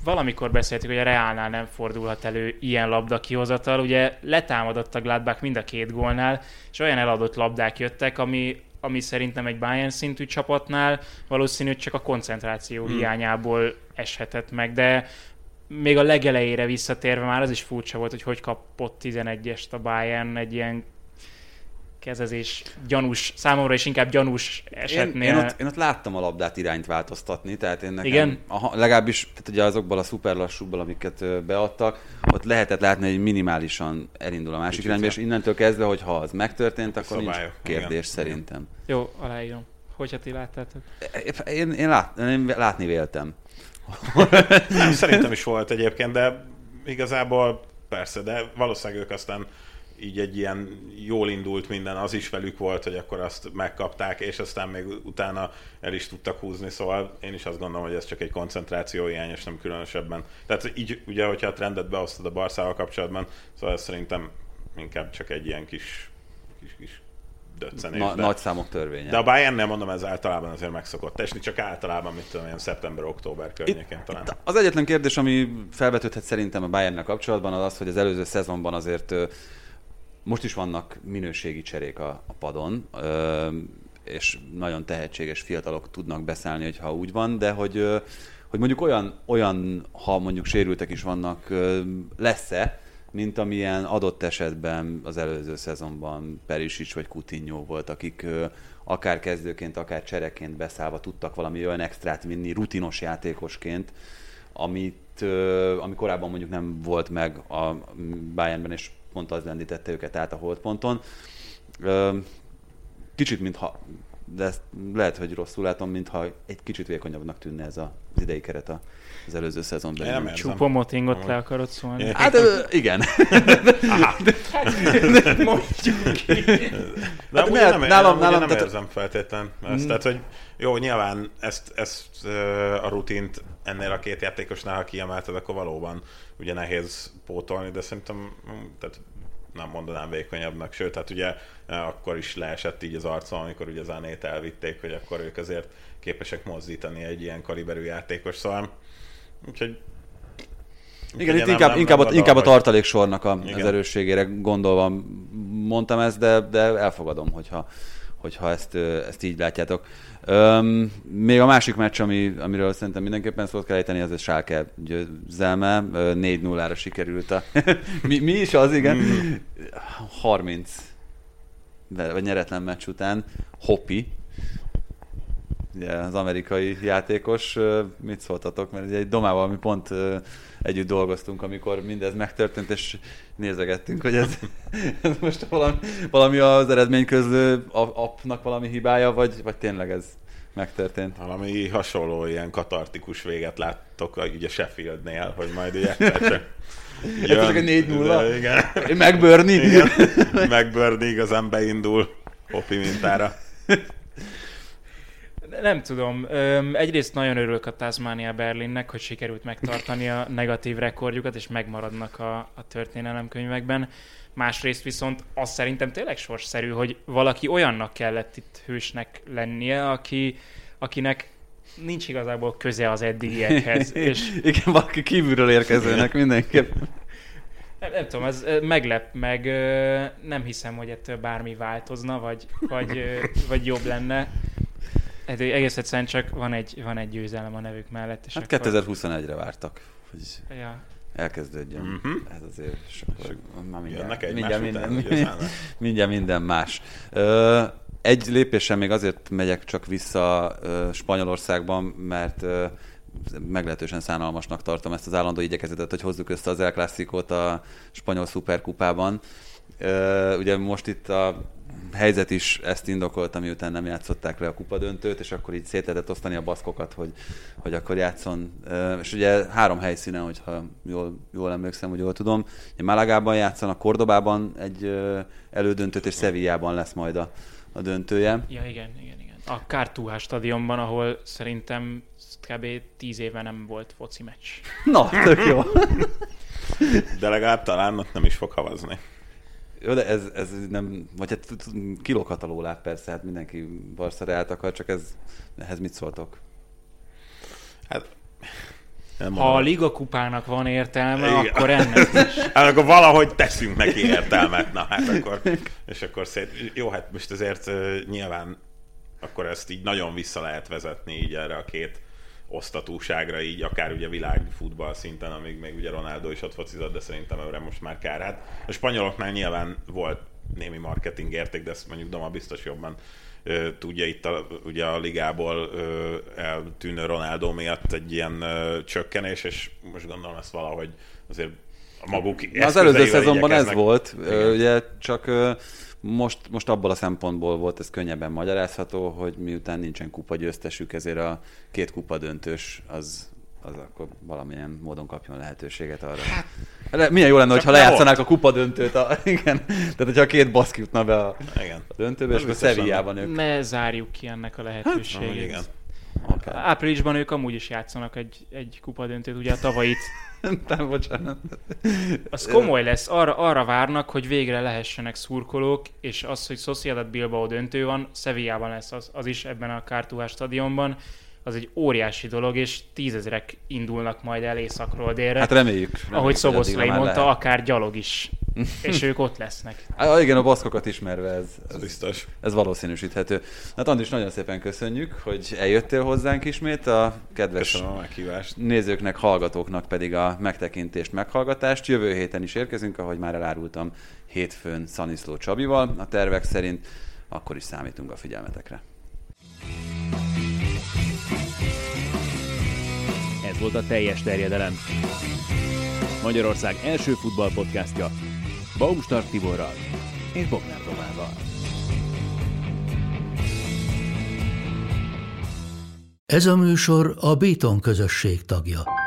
valamikor beszéltük, hogy a Reálnál nem fordulhat elő ilyen labda kihozatal. Ugye letámadott a Gladbach mind a 2 gólnál, és olyan eladott labdák jöttek, ami szerintem egy Bayern szintű csapatnál valószínű csak a koncentráció hiányából eshetett meg, de még a legelejére visszatérve már az is furcsa volt, hogy kapott 11-est a Bayern egy ilyen kezezés gyanús, számomra is inkább gyanús esetnél. Én ott láttam a labdát irányt változtatni, tehát én nekem, igen? Legalábbis tehát ugye azokból a szuperlassúkból, amiket beadtak, ott lehetett látni, hogy minimálisan elindul a másik irányba, és innentől kezdve, hogy ha az megtörtént, akkor nincs kérdés, igen, szerintem. Jó, aláírom. Hogyha ti láttátok? Én látni véltem. Nem, szerintem is volt egyébként, de igazából persze, de valószínűleg ők aztán így egy ilyen jól indult minden, az is velük volt, hogy akkor azt megkapták, és aztán még utána el is tudtak húzni, szóval én is azt gondolom, hogy ez csak egy koncentráció hiány, és nem különösebben. Tehát így, ugye, hogyha a trendet behoztad a Barszával kapcsolatban, szóval ez szerintem inkább csak egy ilyen kis döccenés. Nagy számok törvénye. De a Bayernnél mondom, ez általában azért meg szokott esni, csak általában, mit tudom, ilyen szeptember-október környékén talán. Az egyetlen kérdés, ami felvetődhet szerintem a Bayernnel kapcsolatban, az az, hogy az előző szezonban azért most is vannak minőségi cserék a padon, és nagyon tehetséges fiatalok tudnak beszállni, hogyha úgy van, de hogy mondjuk olyan, ha mondjuk sérültek is vannak, lesz-e, mint amilyen adott esetben az előző szezonban Perisic vagy Coutinho volt, akik akár kezdőként, akár csereként beszállva tudtak valami olyan extrát vinni, rutinos játékosként, ami korábban mondjuk nem volt meg a Bayernben, és pont az lendítette őket át a holdponton. Kicsit mintha, de ezt lehet, hogy rosszul látom, mintha egy kicsit vékonyabbnak tűnne ez az idei keret az előző szezonban. Choupo-Motingot le akarod szólni? Hát igen. Mondjuk ki. De hát nálam nem érzem feltétlen ezt. Tehát, hogy jó, nyilván ezt a rutint ennél a 2 játékosnál, ha kiemelted, akkor valóban ugye nehéz pótolni, de szerintem tehát nem mondanám vékonyabbnak, sőt, hát ugye akkor is leesett így az arcom, amikor ugye Zanét elvitték, hogy akkor ők azért képesek mozdítani egy ilyen kaliberű játékos, szóval úgyhogy igen, itt inkább a tartaléksornak az erősségére gondolva mondtam ezt, de elfogadom, hogyha ezt így látjátok. Még a másik meccs, amiről szerintem mindenképpen szót kell ejteni, az a Schalke győzelme. 4-0-ra sikerült mi is az, igen? 30 vagy nyeretlen meccs után Hopi, ugye, az amerikai játékos, mit szóltatok? Mert ugye egy Domával mi pont együtt dolgoztunk, amikor mindez megtörtént, és nézegettünk, hogy ez most valami az eredményközlő appnak valami hibája, vagy tényleg ez megtörtént? Valami hasonló ilyen katartikus véget láttok ugye Sheffieldnél, hogy majd ugye ez csak egy 4-0? Igen. Megbörni? Igen. Megbörni igazán beindul Hopi mintára. Nem tudom. Egyrészt nagyon örülök a Tasmania Berlinnek, hogy sikerült megtartani a negatív rekordjukat, és megmaradnak a történelemkönyvekben. Másrészt viszont azt szerintem tényleg sorsszerű, hogy valaki olyannak kellett itt hősnek lennie, akinek nincs igazából köze az eddigiekhez. És igen, valaki kívülről érkezőnek mindenképp. Nem tudom, ez meglep, meg nem hiszem, hogy ettől bármi változna, vagy jobb lenne. Egész egyszerűen csak van egy győzelem a nevük mellett. És hát 2021-re vártak, hogy elkezdődjön. Ez azért mindjárt minden más. Egy lépéssel még azért megyek csak vissza Spanyolországban, mert meglehetősen szánalmasnak tartom ezt az állandó igyekezetet, hogy hozzuk össze az El Clásicót a spanyol szuperkupában. Ugye most itt a helyzet is ezt indokolta, miután nem játszották le a kupadöntőt, és akkor így szét lehetett osztani a baszkokat, hogy akkor játszon. És ugye 3 helyszínen, hogyha jól emlékszem, hogy jól tudom. Málágában játszanak, Cordobában egy elődöntőt, és Sevillában lesz majd a döntője. Ja, igen. A Cartuja stadionban, ahol szerintem kb. 10 éve nem volt foci meccs. Na, tök jó. De legalább talán ott nem is fog havazni. Jó, de ez nem, vagy hát kilóghat a lólát persze, hát mindenki Barca Reált akar, csak ehhez mit szóltok? Hát Ha a Liga kupának van értelme, igen, akkor ennek is. Hát akkor valahogy teszünk neki értelmet. Na hát akkor, és akkor jó, hát most azért nyilván akkor ezt így nagyon vissza lehet vezetni így erre a két osztatúságra, így akár ugye világfutball szinten, amíg még ugye Ronaldo is ott focizott, de szerintem őre most már kár. Hát a spanyoloknál nyilván volt némi marketing érték, de ezt mondjuk Doma biztos jobban tudja itt ugye a ligából eltűnő Ronaldo miatt egy ilyen csökkenés, és most gondolom ezt valahogy azért a maguk az előző szezonban ez volt, ugye csak most abból a szempontból volt ez könnyebben magyarázható, hogy miután nincsen kupagyőztesük, ezért a két kupadöntős az akkor valamilyen módon kapjon lehetőséget arra. Hát, milyen jó lenne, hogyha lejátszanák a kupadöntőt. Igen. Tehát, hogyha a két baszk jutna be a döntőbe, és akkor Sevillában ők. Ne zárjuk ki ennek a lehetőséget. Hát, igen. Okay. Áprilisban ők amúgy is játszanak egy kupadöntőt, ugye a tavalyit. Bocsánat. Az komoly lesz. Arra várnak, hogy végre lehessenek szurkolók, és az, hogy Sociedad Bilbao döntő van, Sevillában lesz az is ebben a Cartuja stadionban. Az egy óriási dolog, és 10 000-ek indulnak majd el északról délre. Hát reméljük Ahogy Szoboszlai mondta, akár gyalog is. És ők ott lesznek. Igen, a baszkokat ismerve ez biztos. Ez valószínűsíthető. Hát Andris, nagyon szépen köszönjük, hogy eljöttél hozzánk ismét. A kedves nézőknek, hallgatóknak pedig a megtekintést, meghallgatást. Jövő héten is érkezünk, ahogy már elárultam, hétfőn Szaniszló Csabival. A tervek szerint akkor is számítunk a figyelmetekre. Ez volt a Teljes terjedelem. Magyarország első futballpodcastja Baumstark Tiborral és Bognár Domával. Ez a műsor a Béton közösség tagja.